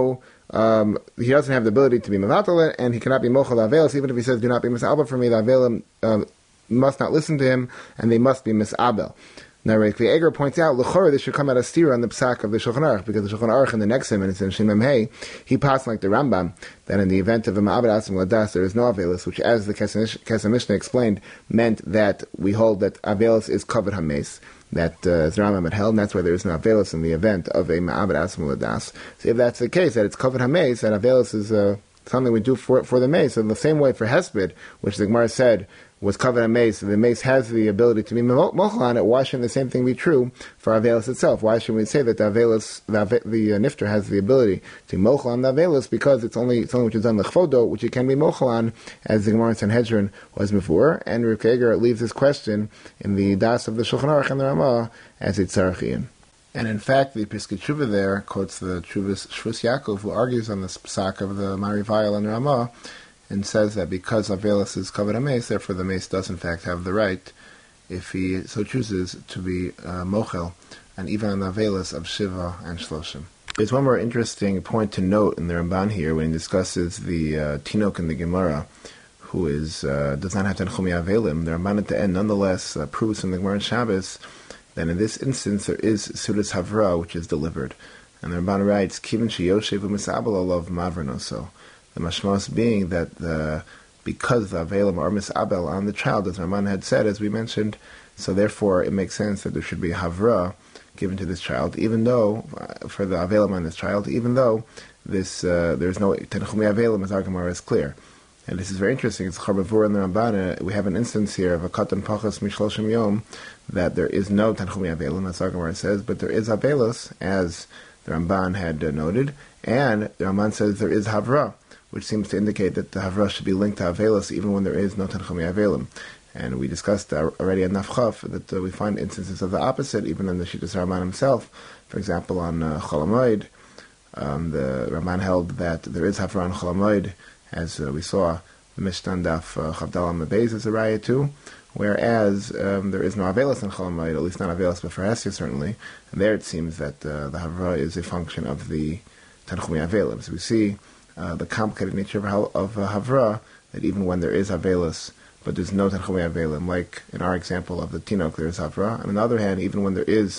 um, he doesn't have the ability to be mevatel, and he cannot be mochel avelos. Even if he says, "Do not be misabel for me," the avelim um, must not listen to him, and they must be misabel. Now, Rekvi Eger points out, l'chora, this should come out of stira on the psak of the Shulchan Aruch, because the Shulchan Aruch in the next hymn, and it's in Shin Mem Hey, he passed like the Rambam, that in the event of a ma'abed asim ladas, there is no avelus, which, as the Kesem Mishnah explained, meant that we hold that avelus is covered hames, that uh, as the Rambam had held, and that's why there is no avelus in the event of a ma'abed asim ladas. So if that's the case, that it's covered hames, and avelus is uh, something we do for for the mace, so in the same way for Hesped, which the Gemara said was covered on mace, so the mace has the ability to be mochel on it. Why shouldn't the same thing be true for Avelis itself? Why shouldn't we say that the Avelis, the, the uh, Nifter has the ability to mochel on the Avelis, because it's only something which is done lechfodo, which it can be mochel on, as the Gemara in Sanhedrin was before. And Reb Keger leaves this question in the Das of the Shulchan Aruch and the Ramah as a tzarachian. And in fact, the Piskei Tshuva there quotes the Tshuvas Shvus Yaakov, who argues on the psak of the Marivayel and Ramah, and says that because Avelis is covered a mace, therefore the mace does in fact have the right, if he so chooses, to be uh, mochel, and even on the Avelis of Shiva and Shloshim. There's one more interesting point to note in the Ramban here when he discusses the uh, Tinok in the Gemara, who is uh, does not have Tanchumi Avelim. The Ramban at the end nonetheless uh, proves in the Gemara in Shabbos that in this instance there is Sudas Havra, which is delivered. And the Ramban writes, Kivin Sheyoshev U'Misabel Olav Mavranoso. The mashmos being that the, because the avelim are misabel on the child, as Raman had said, as we mentioned, so therefore it makes sense that there should be havra given to this child, even though, uh, for the avelim on this child, even though this uh, there's no tenchumi avelim, as our Gemara is clear. And this is very interesting. It's Charbavur and the Ramban. We have an instance here of a katan pachas mishloshim yom, that there is no tenchumi avelim, as our Gemara says, but there is avelos, as the Ramban had uh, noted, and the Ramban says there is havra, which seems to indicate that the Havra should be linked to Avelis even when there is no Tanchumi Avelim. And we discussed already at Nafchaf that uh, we find instances of the opposite, even in the Shittas Raman himself. For example, on uh, Chol HaMoed, um, the Raman held that there is Havra on Chol HaMoed, as uh, we saw the Mishnah Daf uh, Chavdal Mebez as a raya too, whereas um, there is no Avelis on Chol HaMoed, at least not Avelis, but for Hesya certainly. And there it seems that uh, the Havra is a function of the Tanchumi Avelim. So we see Uh, the complicated nature of, of uh, Havra, that even when there is Avelis, but there's no Tanchumi Avelim, like in our example of the Tinok, there is Havra. And on the other hand, even when there is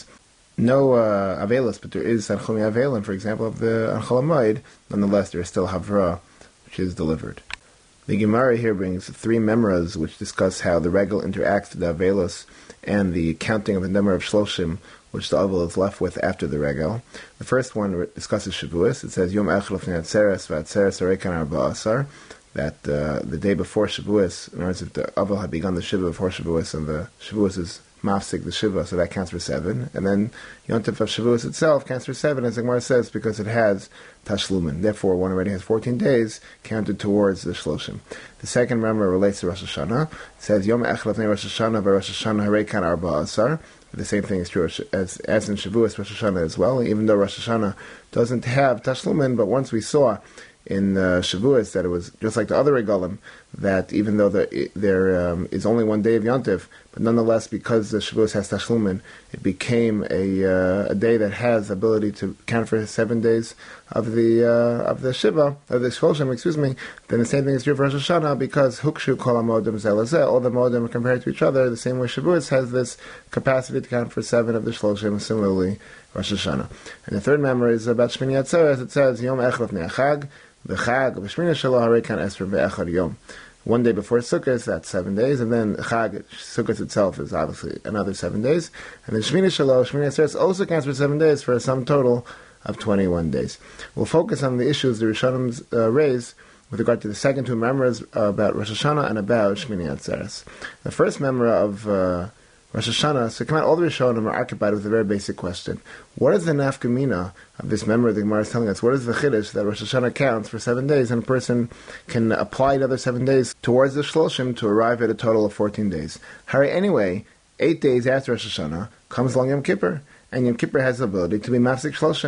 no uh, Avelis, but there is Tanchumi Avelim, for example, of the Chol HaMoed, nonetheless there is still Havra, which is delivered. The Gemara here brings three memras which discuss how the regel interacts with the Avelis and the counting of the number of Shloshim, which the Avel is left with after the regel. The first one discusses Shavuos. It says Yom Echel Lefnei Atzeres V'Atzeres Arekan Arba Asar, that uh, the day before Shavuos, in other words, if the Avel had begun the Shiva before Shavuos, and the Shavuos is mafsik the Shiva, so that counts for seven. And then Yontif of Shavuos itself counts for seven, as the Gemara says, because it has Tashlumin. Therefore, one already has fourteen days counted towards the Shloshim. The second member relates to Rosh Hashanah. It says Yom Echel Lefnei Rosh Hashanah V'Rosh Hashanah Arekan Arba Asar. The same thing is true as, as in Shavuos, Rosh Hashanah as well, even though Rosh Hashanah doesn't have Tashlumin, but once we saw in uh, Shavuos that it was just like the other regalim, that even though the, there um, is only one day of Yontif, but nonetheless, because the Shavuos has Tashlumin, it became a, uh, a day that has the ability to count for seven days of the uh, of the Shiva, of the Shloshim, excuse me. Then the same thing is true for Rosh Hashanah, because Hukshu Kol HaModim Zelazeh, all the Modim are compared to each other, the same way Shavuos has this capacity to count for seven of the Shloshim, similarly Rosh Hashanah. And the third memory is about Shmini Atzeres. It says Yom Echel Lefnei Chag, V'Chag V'Shmini Shelo Harekan Esfer Ve'echad Yom. One day before Sukkot, that's seven days, and then Chag, Sukkot itself is obviously another seven days, and then Shmini Shelo, Shmini Atzeres also counts for seven days for a sum total of twenty-one days. We'll focus on the issues the Rishonim uh, raise with regard to the second two memories uh, about Rosh Hashanah and about Shmini Atzeres. The first memory of uh, Rosh Hashanah, so come out, all the Rishonim are occupied with a very basic question. What is the nafkamina of this memory the Gemara is telling us? What is the chiddush that Rosh Hashanah counts for seven days and a person can apply another seven days towards the Shloshim to arrive at a total of fourteen days? Hurry, anyway, eight days after Rosh Hashanah comes along Yom Kippur, and Yom Kippur has the ability to be mafsik Shloshim,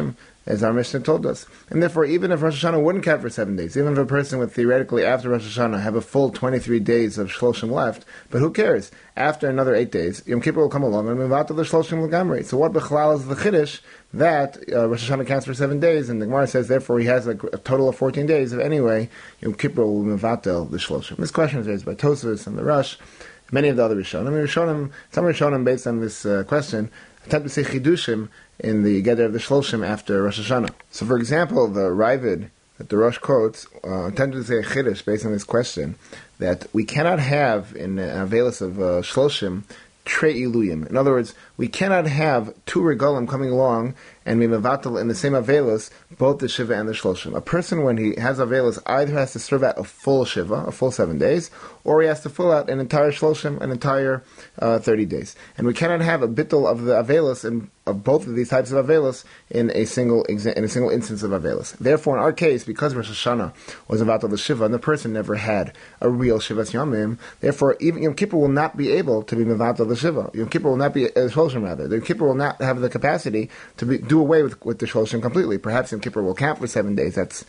as our Mishnah told us. And therefore, even if Rosh Hashanah wouldn't count for seven days, even if a person would theoretically, after Rosh Hashanah, have a full twenty-three days of Shloshim left, but who cares? After another eight days, Yom Kippur will come along and Mevatel the Shloshim L'gamri. So what Bechlal is the Chiddush that uh, Rosh Hashanah counts for seven days, and the Gemara says, therefore, he has like a total of fourteen days of anyway, Yom Kippur will Mevatel the Shloshim. This question is raised by Tosfos and the Rosh, many of the other Rishonim. Rishonim, some Rishonim, based on this uh, question, attempt to say Chidushim in the Geder of the Shloshim after Rosh Hashanah. So, for example, the Ravid that the Rosh quotes uh, attempted to say a Chiddush based on this question, that we cannot have in an Avelis of uh, Shloshim Trei Iluyim. In other words, we cannot have two regalim coming along and be mevatel in the same avelos, both the shiva and the shloshim. A person, when he has avelos, either has to serve out a full shiva, a full seven days, or he has to fill out an entire shloshim, an entire uh, thirty days. And we cannot have a bittul of the avelos in of both of these types of avelos in a single exa- in a single instance of avelos. Therefore, in our case, because Rosh Hashanah was mevatel the shiva, and the person never had a real shivas yomim, therefore, even Yom Kippur will not be able to be mevatel the shiva. Yom Kippur will not be a shloshim rather. The Yom Kippur will not have the capacity to be, do away with, with the shloshim completely. Perhaps Yom Kippur will count for seven days. That's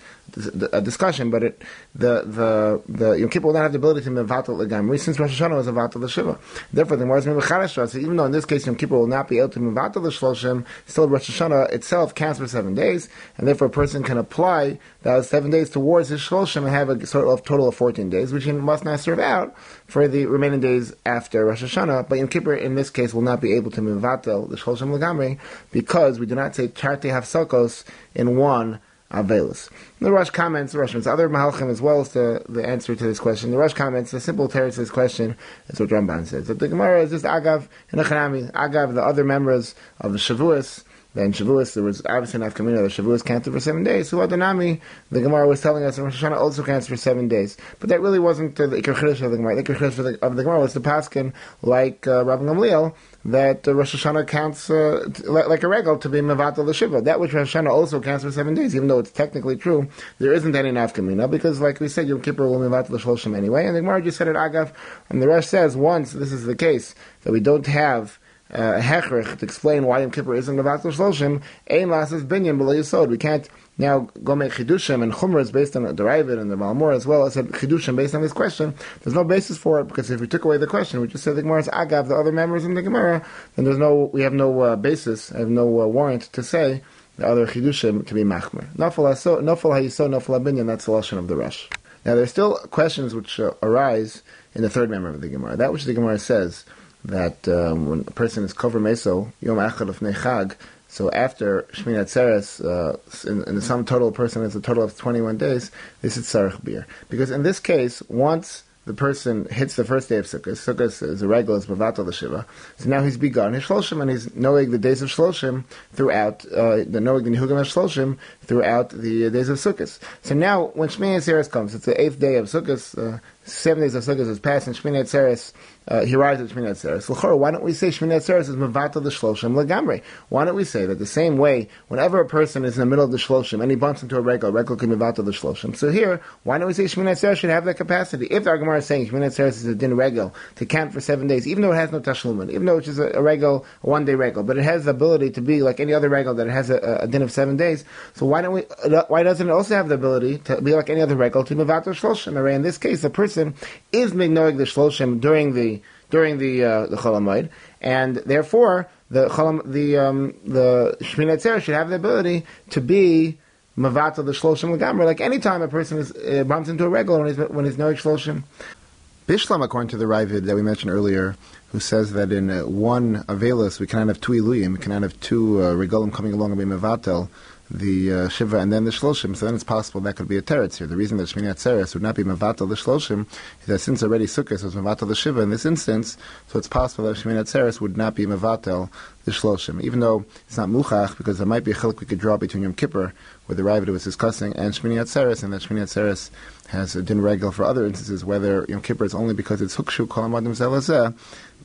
a discussion, but it, the the the Yom Kippur will not have the ability to mevatel the gamri since Rosh Hashanah was mevatel the shiva. Therefore, the Gemara is mevacharash. So even though in this case Yom Kippur will not be able to mevatel the shloshim, still Rosh Hashanah itself counts for seven days, and therefore a person can apply those seven days towards his shloshim and have a sort of total of fourteen days, which he must not serve out for the remaining days after Rosh Hashanah. But Yom Kippur in this case will not be able to mevatel the shloshim legamri because we do not say charte hafsakos in one Avelis. The Rosh comments, the Rosh comments, other Mahalchim as well as the, the answer to this question. The Rosh comments, the simple teretz to this question is what Ramban says. That the Gemara is just Agav and Achanami. Agav, the other members of the Shavuos. Then Shavuos, there was obviously enough community that Shavuos counted for seven days. So Adanami, the Gemara was telling us that Rosh Hashanah also counts for seven days. But that really wasn't the Iker Chiddush of the Gemara. The Iker Chiddush of the, of the Gemara was the Paskin, like uh, Rabbi Gamliel, that uh, Rosh Hashanah counts uh, t- like, like a regal to be Mevatel the Shiva. That which Rosh Hashanah also counts for seven days, even though it's technically true, there isn't any nafkamina, because like we said, Yom Kippur will Mevatel the Shloshim anyway, and the Gemara just said it Agav, and the Rosh says, once this is the case, that we don't have Uh, hechrich to explain why Yom Kippur isn't mevatel shloshim, ein lasses binyan below yisod. We can't now go make chidushim and chumras based on the Ravid and the Malmor as well as said chidushim based on this question. There's no basis for it, because if we took away the question, we just said the Gemara's agav, the other members in the Gemara, then there's no, we have no uh, basis, I have no uh, warrant to say the other chidushim to be machmer. Nafal haso, nafal hayiso, nafal habinyan. That's the lashon of the Rosh. Now there's still questions which uh, arise in the third member of the Gemara. That which the Gemara says, that um, when a person is cover meso yom echad of nechag, so after Shmini Atzeres, uh, in, in the sum total person is a total of twenty-one days. This is tzarich bir, because in this case, once the person hits the first day of Sukkot, Sukkot is a regular, is mevatel the shiva. So now he's begun his shloshim, and he's knowing the days of shloshim throughout uh, the knowing the nihugim of shloshim throughout the days of Sukkot. So now when Shmini Atzeres comes, it's the eighth day of Sukkot. Uh, seven days of Sukkot has passed, and Shmini Atzeres. Uh, he arrives at Shmini Atzeres. L'chor, why don't we say Shmini Atzeres is mevatel the shloshim legamri? Why don't we say that the same way, whenever a person is in the middle of the shloshim and he bumps into a regal, regal can mevatel the shloshim. So here, why don't we say Shmini Atzeres should have that capacity? If the Gemara is saying Shmini Atzeres is a din regal to count for seven days, even though it has no tashlumin, even though it's just a, a regal, a one day regal, but it has the ability to be like any other regal that it has a, a din of seven days. So why don't we? Why doesn't it also have the ability to be like any other regal to mevatel shloshim? In this case, the person is mignoig the shloshim during the during the uh, the Chol HaMoed, and therefore the Chol, the um, the Shmini Atzeres should have the ability to be mevatel the shloshim legamri, like any time a person is uh, bumps into a regular when he's when he's knowing shloshim. Bishlam, according to the Ravid that we mentioned earlier, who says that in uh, one avelis we cannot have two iluyim, we cannot have two uh, regalim coming along and be mevatel the uh, shiva and then the shloshim, so then it's possible that could be a teretz here. The reason that Shmini Atzeres would not be mevatel the shloshim is that since already Sukkot was mevatel the shiva in this instance, so it's possible that Shmini Atzeres would not be mevatel the shloshim, even though it's not muchach, because there might be a chiluk we could draw between Yom Kippur, where the Ravid was discussing, and Shmini Atzeres, and that Shmini Atzeres has a din regal for other instances, whether Yom Kippur is only because it's hukshu kol hamadim zelazeh.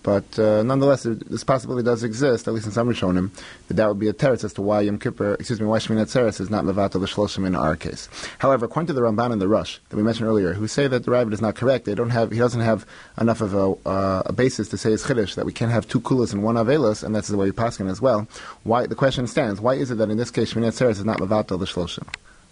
But uh, nonetheless, this possibility does exist, at least in some Rishonim, that that would be a teretz as to why Yom Kippur, excuse me, why Shmini Atzeres is not mevatel l'shloshim in our case. However, according to the Ramban and the Rush that we mentioned earlier, who say that the Ravid is not correct, they don't have, he doesn't have enough of a, uh, a basis to say his chiddush that we can't have two kulas and one avelos, and that's the way we paskin as well. Why the question stands? Why is it that in this case Shmini Atzeres is not mevatel l'shloshim?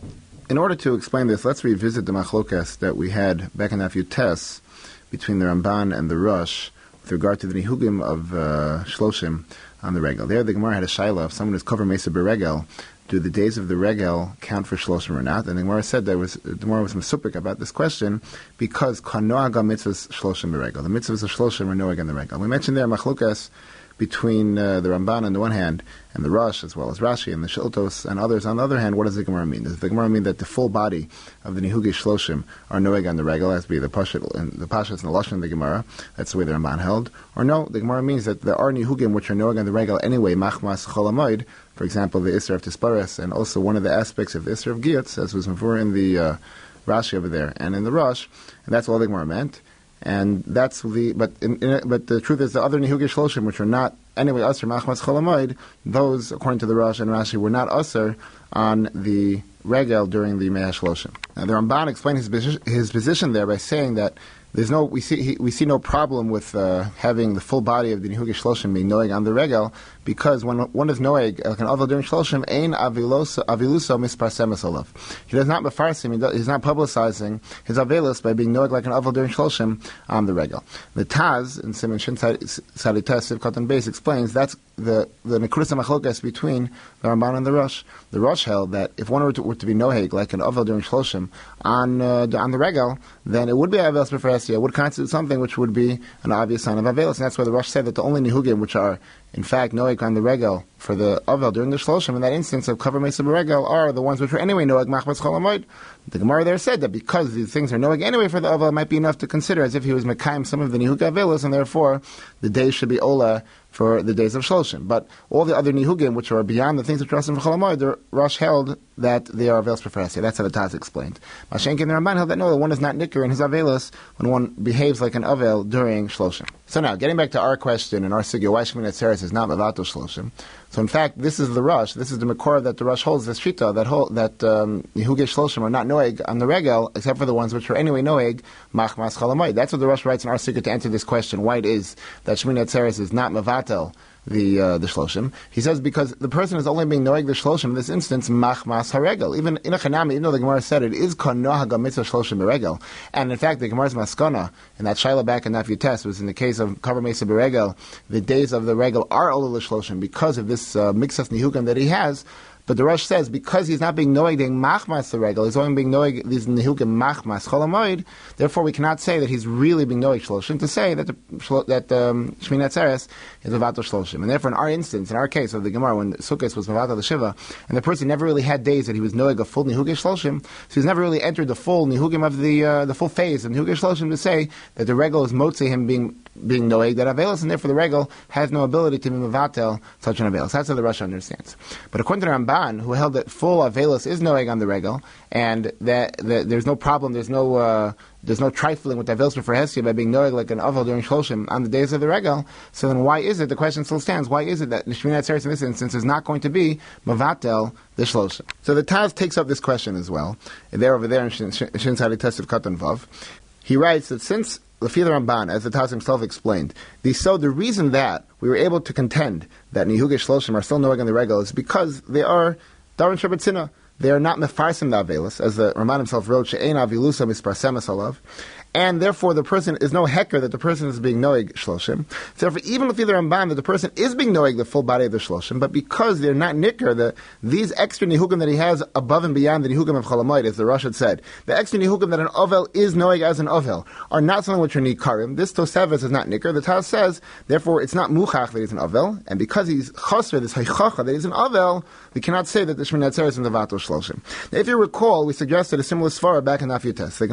In order to explain this, let's revisit the machlokas that we had back in Daf Tes between the Ramban and the Rush with regard to the nihugim of uh, shloshim on the regel. There, the Gemara had a shaila if someone is covered mesa beregel, do the days of the regel count for shloshim or not? And the Gemara said there was the Gemara was mesupik about this question because kanoaga mitzvahs shloshim beregel. The mitzvahs of shloshim are noag in the regel. We mentioned there machlokas between uh, the Ramban on the one hand and the Rush, as well as Rashi and the Shiltos and others on the other hand. What does the Gemara mean? Does the Gemara mean that the full body of the Nihugi Shloshim are noeg on the regel, as be the Pashat and the Pashas and the Lashon of the Gemara? That's the way the Ramban held. Or no, the Gemara means that there are Nihugim which are noeg on the regel anyway, Machmas Cholamoid, for example, the Isra of Tisparis, and also one of the aspects of the Isra of Giyutz, as was before in the uh, Rashi over there and in the Rush, and that's all the Gemara meant. And that's the but in, in, but the truth is the other Nihugi Shloshim which are not anyway Asr Machmas Cholamoid, those according to the Rush and Rashi were not Asr on the regel during the Mea Shloshim. Now the Ramban explained his his position there by saying that there's no we see he, we see no problem with uh, having the full body of the Nihugi Shloshim being noeg on the regel, because when one is noeg like an aval during Shloshim, ein aviluso misparsemes olav. He does not mefarsim, he does, he's not publicizing his avelus by being noeg like an aval during Shloshim on the regel. The Taz in Siman Shin Sadites Sivkot Beis explains that's the the nekudas machlokas between the Ramban and the Rush. The Rush held that if one were to, were to be noeg like an aval during Shloshim on uh, on the regel, then it would be avelus b'feresia. It would constitute something which would be an obvious sign of avelus, and that's why the Rush said that the only nihugim which are in fact noeg on the regel for the avel during the shloshim in that instance of cover mesa b'regel are the ones which are anyway noeg machmas cholamoid. The Gemara there said that because these things are noeg anyway for the avel, it might be enough to consider as if he was mekayim some of the nihug avelus, and therefore the days should be ola for the days of shloshim. But all the other nihugim which are beyond the things which are asim for cholamoid, the Rosh held that they are avelus preferencia. That's how the Taz explained. Mashenkin and Ramban held that no, the one is not nicker in his avelus when one behaves like an avel during shloshim. So now, getting back to our question and our sugya, why Shmini Atzeres is not mevatel shloshim. So in fact, this is the Rush, this is the Makor that the Rush holds, this shita, that hold, that um, Nihugei Shloshim are not noeg on the regel, except for the ones which are anyway noeg, machmas chalamoid. That's what the Rush writes in our sugya to answer this question, why it is that Shmini Atzeres is not mevatel the uh, the shloshim. He says because the person is only being noeg the shloshim in this instance machmas haregel. Even in a chanami, even though the Gemara said it is kon nohaga mitzvah shloshim beregel, and in fact the Gemara's maskana in that shaila back in Daf Tes was in the case of kaver mesa beregel, the days of the regel are ola l'shloshim because of this uh, mixas nihugam that he has. But the Rush says because he's not being noeg being machmas the regel, he's only being noeg these nihugim machmas cholamoid. Therefore, we cannot say that he's really being noeg shloshim to say that the, that um, Shmini Atzeres is mevatel shloshim. And therefore, in our instance, in our case of the Gemara, when Sukkos was mevatel the shiva, and the person never really had days that he was noeg a full nihugim shloshim, so he's never really entered the full nihugim of the uh, the full phase of nihugim shloshim to say that the regel is motzi him being being noeg that avelus, and therefore the regel has no ability to be mevatel such an avelus. That's how the Rush understands. But according to the Ramban, who held that full avelus is noeg on the regel, and that, that there's no problem, there's no uh, there's no trifling with avelus for hesia by being noeg like an avel during shloshim on the days of the regel. So then, why is it? The question still stands. Why is it that Shmini Atzeres in this instance is not going to be mevatel the shloshim? So the Taz takes up this question as well. There over there in Shin Sadi Tesef Katan Vav, he writes that since Lefi the Ramban, as the Taz himself explained, the, so the reason that we were able to contend that Nihugei Shloshim are still noeg on the regel is because they are Daran Shabbatzina. They are not mefarsim the avelus, as the Ramban himself wrote, she'ein avilusa misparsemes alav, and therefore the person is no hecker that the person is being noeg shloshim. So therefore, even with the Ramban, that the person is being noeg the full body of the shloshim, but because they're not nicker, the, these extra nihugim that he has above and beyond the nihugim of chalamoid, as the Rosh had said, the extra nihugim that an ovel is noeg as an ovel, are not something which are nikarim. This Tosefes is not nicker. The Taz says, therefore, it's not muchach that he's an ovel, and because he's chosr, this haychacha that he's an ovel, we cannot say that the Shmini Atzeres is in the vatul shloshim. Now, if you recall, we suggested a similar svara back in Daf Tes. The Gemara's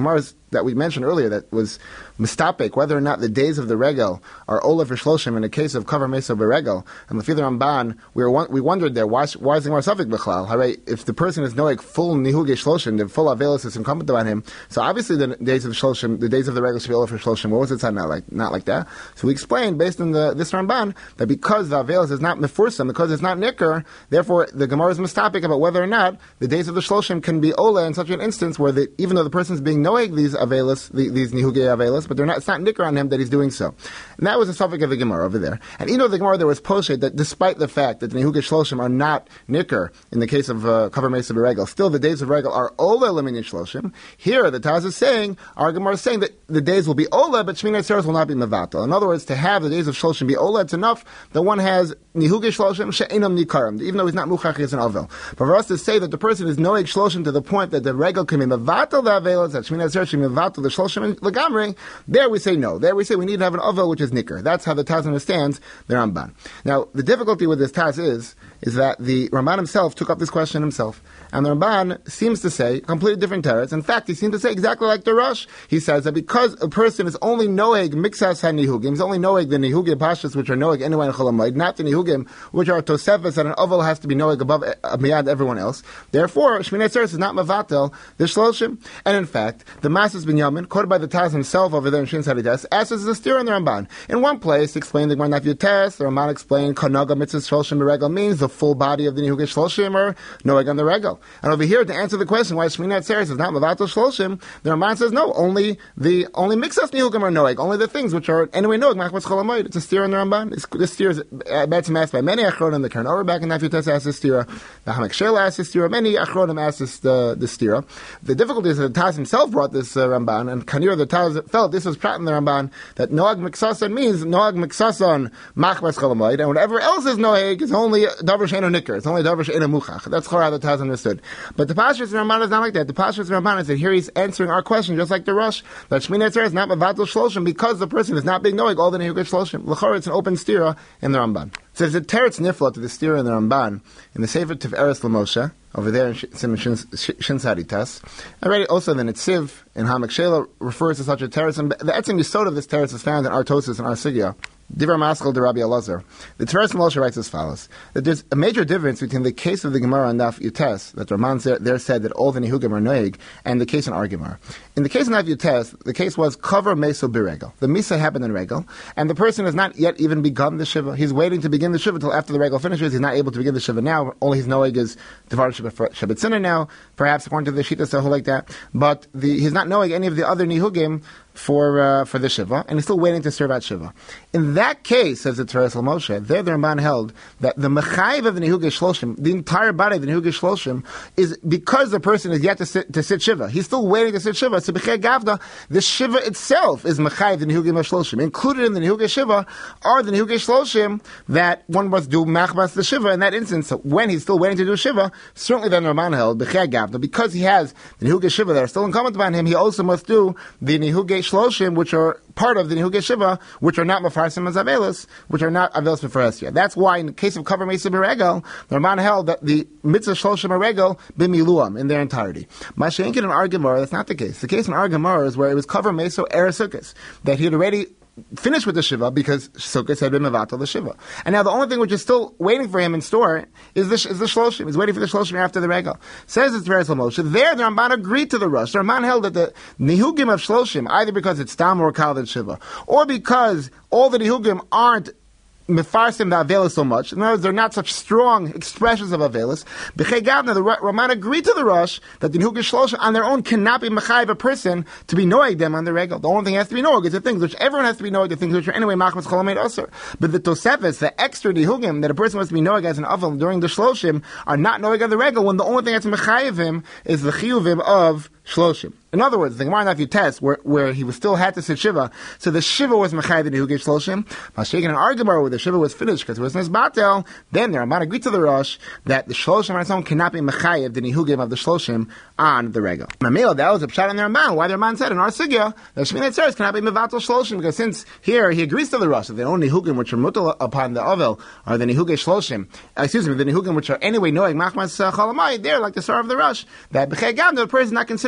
that we mentioned earlier that was mistapek, whether or not the days of the regel are Ola for Shloshim in the case of Kavar Mesa Beregel, and Lefi the Ramban, we were we wondered there, why, why is the Gemara Safik B'chlal? Hooray, if the person is knowing full Nihuge Shloshim, the full Avelis is incumbent on him, so obviously the days of Shloshim, the days of the regel should be Ola for Shloshim. What was it said? Not like, not like that. So we explained, based on the, this Ramban, that because the Avelis is not Mefursam, because it's not Nicker, therefore the Gemara is mistapek about whether or not the days of the Shloshim can be Ola in such an instance where the, even though the person is being knowing these Avelis, the, these Nihuge Avelis, but they're not, it's not Nicker on him that he's doing so. And that was the subject of the Gemara over there. And you know the Gemara there was posted that despite the fact that the Nihuge Shloshim are not Nicker in the case of uh, Kavar Mesa Beregel, still the days of Regel are Ola Leminin Shloshim. Here the Taz is saying, our Gemara is saying that the days will be Ola, but Shmini Atzeres will not be Mevatel. In other words, to have the days of Shloshim be Ola, it's enough that one has Nihuge Shloshim She'enam Nikarim, even though he's not Muchach, he's an Avel. But for us to say that the person is Noeg Shloshim to the point that the Regel can be Mevatel the Avelos, that Shmini Atzeres should be Mevatel the Shloshim Legamri, there we say no. There we say we need to have an Avel which is Nicker. That's how the Taz understands the Ramban. Now, the difficulty with this Taz is, is that the Ramban himself took up this question himself. And the Ramban seems to say completely different teretz. In fact, he seems to say exactly like the Rosh. He says that because a person is only noeg mixas ha-nihugim, he's only noeg the nihugim pashas, which are noeg anyway in cholamoid, not the nihugim, which are tosefes, and an oval has to be noeg above uh, beyond everyone else. Therefore, Shmini Atzeres is not mavatel the shloshim. And in fact, the Masas Binyamin, quoted by the Taz himself over there in Shin Sadites, asks us to steer in the Ramban. In one place, explained the Gemara Nafyu Test, the Ramban explained kanaga mitzvah shloshim beregel means the full body of the nihugim shloshim or noeg on the regel. And over here, to answer the question why Shmini Atzeres is not Mavatel Shloshim, the Ramban says no, only the only mixas nihugim are noeg, only the things which are anyway noeg machmas cholamoid. It's a steer in the Ramban. It's, this steer is betzim asked by many achronim. The Karen Orah back in Nafyu Tess asked this steer. The Hamek Shela asked this steer. Many achronim asked this uh, this steer. The difficulty is that the Taz himself brought this uh, Ramban, and Kanir the Taz felt this was prat in the Ramban that noeg mixason means noeg mixason machmas cholamoid, and whatever else is noeg is only davar she'eno nicker. It's only davar she'eno muchach. That's how the Taz understood. But the Pashas Ramban is not like that. The Pashas Ramban is that here he's answering our question just like the Rosh, that Shmini Atzeres is not Mavatel Shloshim because the person is not being knowing all the Nehugah Shloshim. L'chor, it's an open stira in the Ramban. So there's a teretz nifla to the stira in the Ramban in the Sefer Tiferes L'Moshe over there in Shin Saditas. I read it also the Netziv in Hamek Shela refers to such a teretz, and the etzim yisod of this teretz is found in Artosis and Arsigya. Divrei Maskal de Rabbi Elazar. The Tiferes L'Moshe writes as follows: that there's a major difference between the case of the Gemara on Daf Yutes, that Raman there, there said that all the Nehugim are Noeg, and the case in our Gemara. In the case of Daf Yutes, the case was Kavar Meso Biregel. The Misa happened in Regel, and the person has not yet even begun the Shiva. He's waiting to begin the Shiva until after the Regel finishes. He's not able to begin the Shiva now. Only his Noeg is Devar Shabbat Sinner now, perhaps according to the Shita Sahul like that. But the, he's not knowing any of the other Nehugim for uh, for the Shiva, and he's still waiting to serve out Shiva. In that case, says the Tiferes L'Moshe, there the Ramban held that the Mechayiv of the Nehugah Shloshim, the entire body of the Nehugah Shloshim, is because the person is yet to sit, to sit Shiva. He's still waiting to sit Shiva. So B'chei Gavda, the Shiva itself is Mechayiv the Nehugah Shloshim. Included in the Nehugah Shiva are the Nehugah Shloshim that one must do Machmas the Shiva. In that instance, so when he's still waiting to do Shiva, certainly then the Ramban held, B'chei Gavda, because he has the Nehugah Shiva that are still incumbent upon him, he also must do the Nehugah Shloshim, which are part of the Nehugah Shiva, which are not Mefarsim as Avelis, which are not Avelis Mefaresia. That's why in the case of Kavar Mesa Beregel, the Ramban held that the Mitzvah Shloshim Beregel b'miluam in their entirety. Mashenkin in our Gemara, that's not the case. The case in our Gemara is where it was Kavar Mesa Eresukkis, that he had already finished with the Shiva because Sukkot had been Mevatel the Shiva. And now the only thing which is still waiting for him in store is the, is the Shloshim. He's waiting for the Shloshim after the Regel. Says it's Tiferes L'Moshe. There the Ramban agreed to the Rosh. The Ramban held that the Nehugim of Shloshim, either because it's Tam or Kal Shiva, or because all the Nehugim aren't Mefarsim the Avelis so much. In other words, they're not such strong expressions of Avelis. B'chei Gavna, the Ramban agreed to the Rosh that the Nehugah Shloshim on their own cannot be Mechayiv a person to be Noeg them on the Regel. The only thing has to be Noeg is the things which everyone has to be Noeg, the things which are anyway Machmas Cholamed Osir. But the Tosefes, the extra Nehugim that a person must be Noeg as an Avel during the Shloshim are not Noeg on the Regel when the only thing that's Mechayiv him is the Chiyuvim of Shloshim. In other words, the Gemara Nafyu Test, where, where he was still had to sit Shiva, so the Shiva was Mechayiv the Nehugah Shloshim. Mashiach in our Gemara, where the Shiva was finished because it was Nesbatel, then the Ramban agreed to the Rosh that the Shloshim on its own cannot be Mechayiv the Nehugim of the Shloshim on the Regel. Mamil, that was a pshat on the Ramban. Why the Ramban said in our Sigya that Shmini Atzeres cannot be Mevatel Shloshim, because since here he agrees to the Rosh that the only Nehugim which are mutal upon the Ovel are the Nehugah Shloshim, uh, excuse me, the Nehugim which are anyway Noeg Machmas Cholamayid, they're like the Sar of the Rosh, that B'chei Gavna, the person is not considered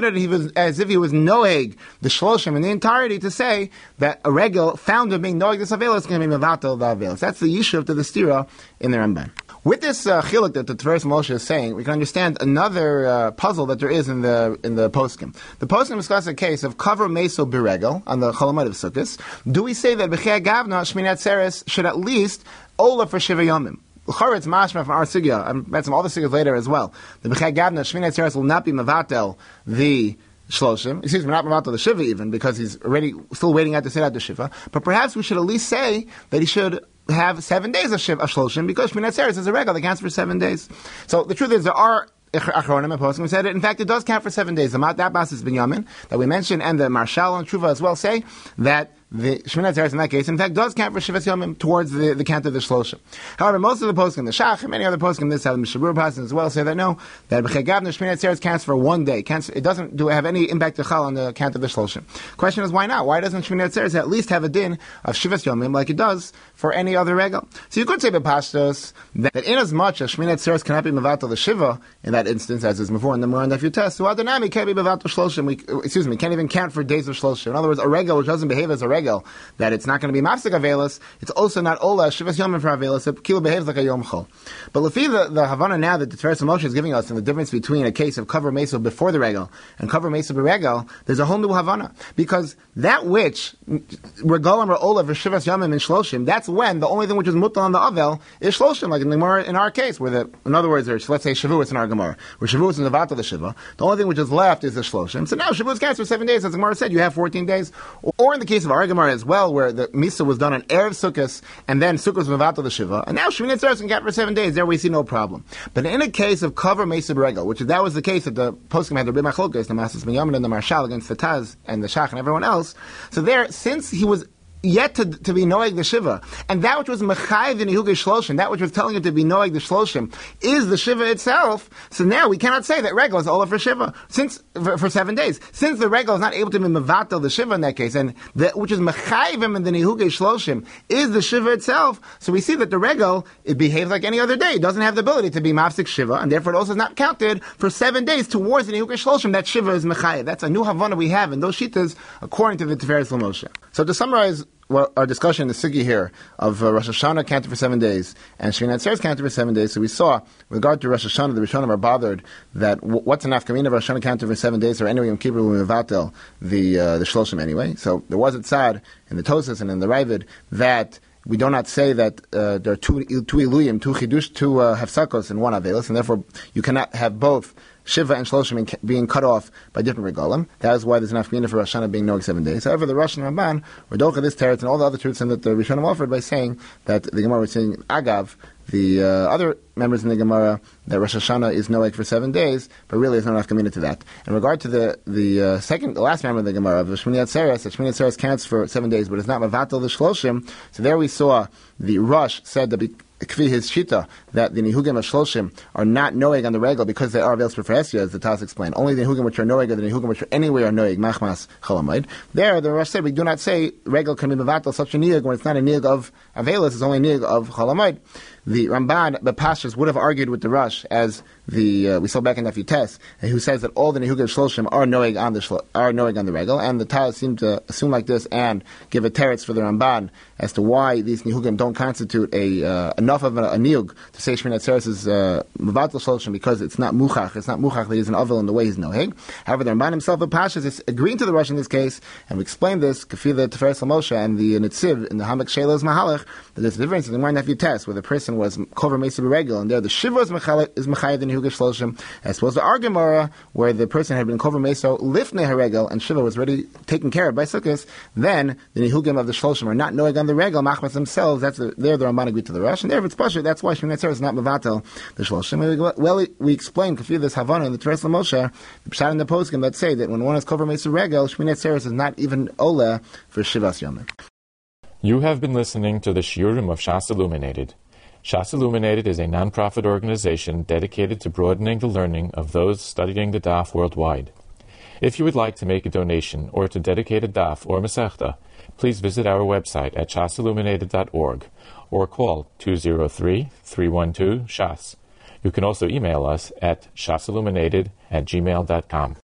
interpreted he was, as if he was noeg the shloshim in the entirety to say that a regel found him being noeg this Avelis is going to be mevatel the Avelis. That's the yishuv to the stira in the Ramban. With this uh, chiluk that the Tiferes Moshe is saying, we can understand another uh, puzzle that there is in the in the poskim. The poskim discuss a case of cover meso beregel on the Chol Hamoed of Sukkos. Do we say that b'chei gavna Shmini Atzeres should at least ola for shiva yomim? It's mashma from our sugya. I met some all the sugyas later as well. The b'chei gavna Shmini Atzeres will not be mevatel the shloshim. Excuse me, not mevatel the shiva even because he's already still waiting out to sit out the shiva. But perhaps we should at least say that he should have seven days of shiv of shloshim because Shmini Atzeres is a regal that counts for seven days. So the truth is there are achronim and poskim said it. In fact, it does count for seven days. The Mat Bas Binyamin that we mentioned and the Marshal and Truva as well say that the Shmini Atzeres in that case, in fact, does count for Shivas Yomim towards the, the count of the Shloshim. However, most of the poskim, the Shach, and many other poskim, this how the Mishabur Pasan as well say that no, that B'chei Gavna Shmini Atzeres counts for one day. Counts, it doesn't do have any impact to Chal on the count of the Shloshim. Question is, why not? Why doesn't Shmini Atzeres at least have a din of Shivas Yomim like it does for any other regal? So you could say B'Pashtos that, that in as much as Shmini Atzeres cannot be Mevatel the Shiva in that instance, as is before in the Moran Daf Yutes, so Adonami can't be Mevatel Shloshim. We, excuse me, can't even count for days of Shloshim. In other words, a regal which doesn't behave as a regal, that it's not going to be mafsik avelis, it's also not ola shivas yomim for avelis, it kilo behaves like a yom chol. But lefi the, the Havana now that the Tiferes Moshe is giving us and the difference between a case of cover meso before the regal and cover meso beregel, there's a whole new Havana. Because that which regalim or ola for shivas yomim and shloshim, that's when the only thing which is mutal on the avel is shloshim, like in the Gemara in our case, where the, in other words, there's, let's say shavuos in our Gemara, where shavuos in the vata the shiva, the only thing which is left is the shloshim. So now shavuos counts for seven days, as the Gemara said, you have fourteen days. Or in the case of our Gemara as well, where the Misa was done on Erev Sukkos, and then Sukkos Mevatel the Shiva, and now Shmini Atzeres can count for seven days. There we see no problem. But in a case of cover Mesa Beregel, which that was the case that the poskim had the Rebbe Machlokas, the Masas Binyamin and the Marshal against the Taz and the Shach and everyone else. So there, since he was yet to, to be noeg the shiva, and that which was mechayiv the nihugei shloshim, that which was telling him to be noeg the shloshim, is the shiva itself. So now we cannot say that regal is ola for shiva since for, for seven days, since the regal is not able to be mevatel the shiva in that case, and that which is mechayiv him in the nihugei shloshim is the shiva itself. So we see that the regal, it behaves like any other day. It doesn't have the ability to be mafsik shiva, and therefore it also is not counted for seven days towards the nihugei shloshim. That shiva is mechayiv. That's a new havana we have in those shitas according to the Tiferes Moshe. So to summarize well, our discussion in the Sigi here of uh, Rosh Hashanah counted for seven days and Shmini Atzeres counted for seven days. So we saw, with regard to Rosh Hashanah, the Rishonim are bothered that w- what's an afkamina of Rosh Hashanah counted for seven days, or anyway, Yom Kippur will mevatel the uh, the shloshim anyway. So there was a tzad in the Tosas and in the Ravid that we do not say that uh, there are two two iluyim, two chidush, two uh, hefsakos in one avelis, and therefore you cannot have both Shiva and Shloshim being cut off by different regalim. That is why there's an afkamina for Rosh Hashanah being noeg seven days. However, the Rosh and Ramban were docha this teretz and all the other teretzim that the Rishonim offered by saying that the Gemara was saying agav the uh, other members in the Gemara that Rosh Hashanah is noeg for seven days, but really there's no afkamina to that. In regard to the the uh, second, the last member of the Gemara of Shmini Atzeres, that Shmini Atzeres counts for seven days, but it's not mevatel the Shloshim. So there we saw the Rosh said that. Be, Kvi his shita that the nihugim of shloshim are not noeg on the regal because they are veils for esya, as the Taz explained. Only the nihugim which are noeg are the nihugim which are anywhere are noeg machmas Chol Hamoed. There, the Rosh said we do not say regal can be mevatel such a niag when it's not a niag of avelis, it's only a niag of Chol Hamoed. The Ramban, the pastors would have argued with the Rosh as the uh, we saw back in Daf Yutes, who says that all the nihugim shloshim are noeg on the shlo, are noeg on the regal, and the Taz seemed to assume like this and give a teretz for the Ramban as to why these nihugim don't constitute a uh, enough of a, a niug to say Shmini Atzeres is mevatel uh, shloshim because it's not muchach, it's not muchach that he's an avil in the way he's noeg. However, the Ramban himself, the pastors, is agreeing to the Rosh in this case, and we explained this kafi the Tiferes Moshe and the Nitziv in the Hamak Shelos Mahalach that there's a difference in the Gemara Daf Yutes where the person was kover meisa b'regel, and there the shiva is mechayiv the nihugim shloshim, as opposed to our Gemara where the person had been kover meisa lifnei haregel and shiva was already taken care of by Sukkos. Then the nihugim of the shloshim are not noeg on the regel machmas themselves. That's the, there the Ramban agreed to the Rosh, and there if it's pashut, that's why Shmini Atzeres is not mevatel the shloshim. Well, we explained kafi this havana in the Tiferes Moshe, the pshat in the poskim that say that when one is kover meisa regel, Shmini Atzeres is not even ola for shivas yomim. You have been listening to the Shiurim of Shas Illuminated. Shas Illuminated is a non-profit organization dedicated to broadening the learning of those studying the daf worldwide. If you would like to make a donation or to dedicate a daf or masechta, please visit our website at shas illuminated dot org or call two zero three, three one two, S H A S. You can also email us at shasilluminated at gmail dot com.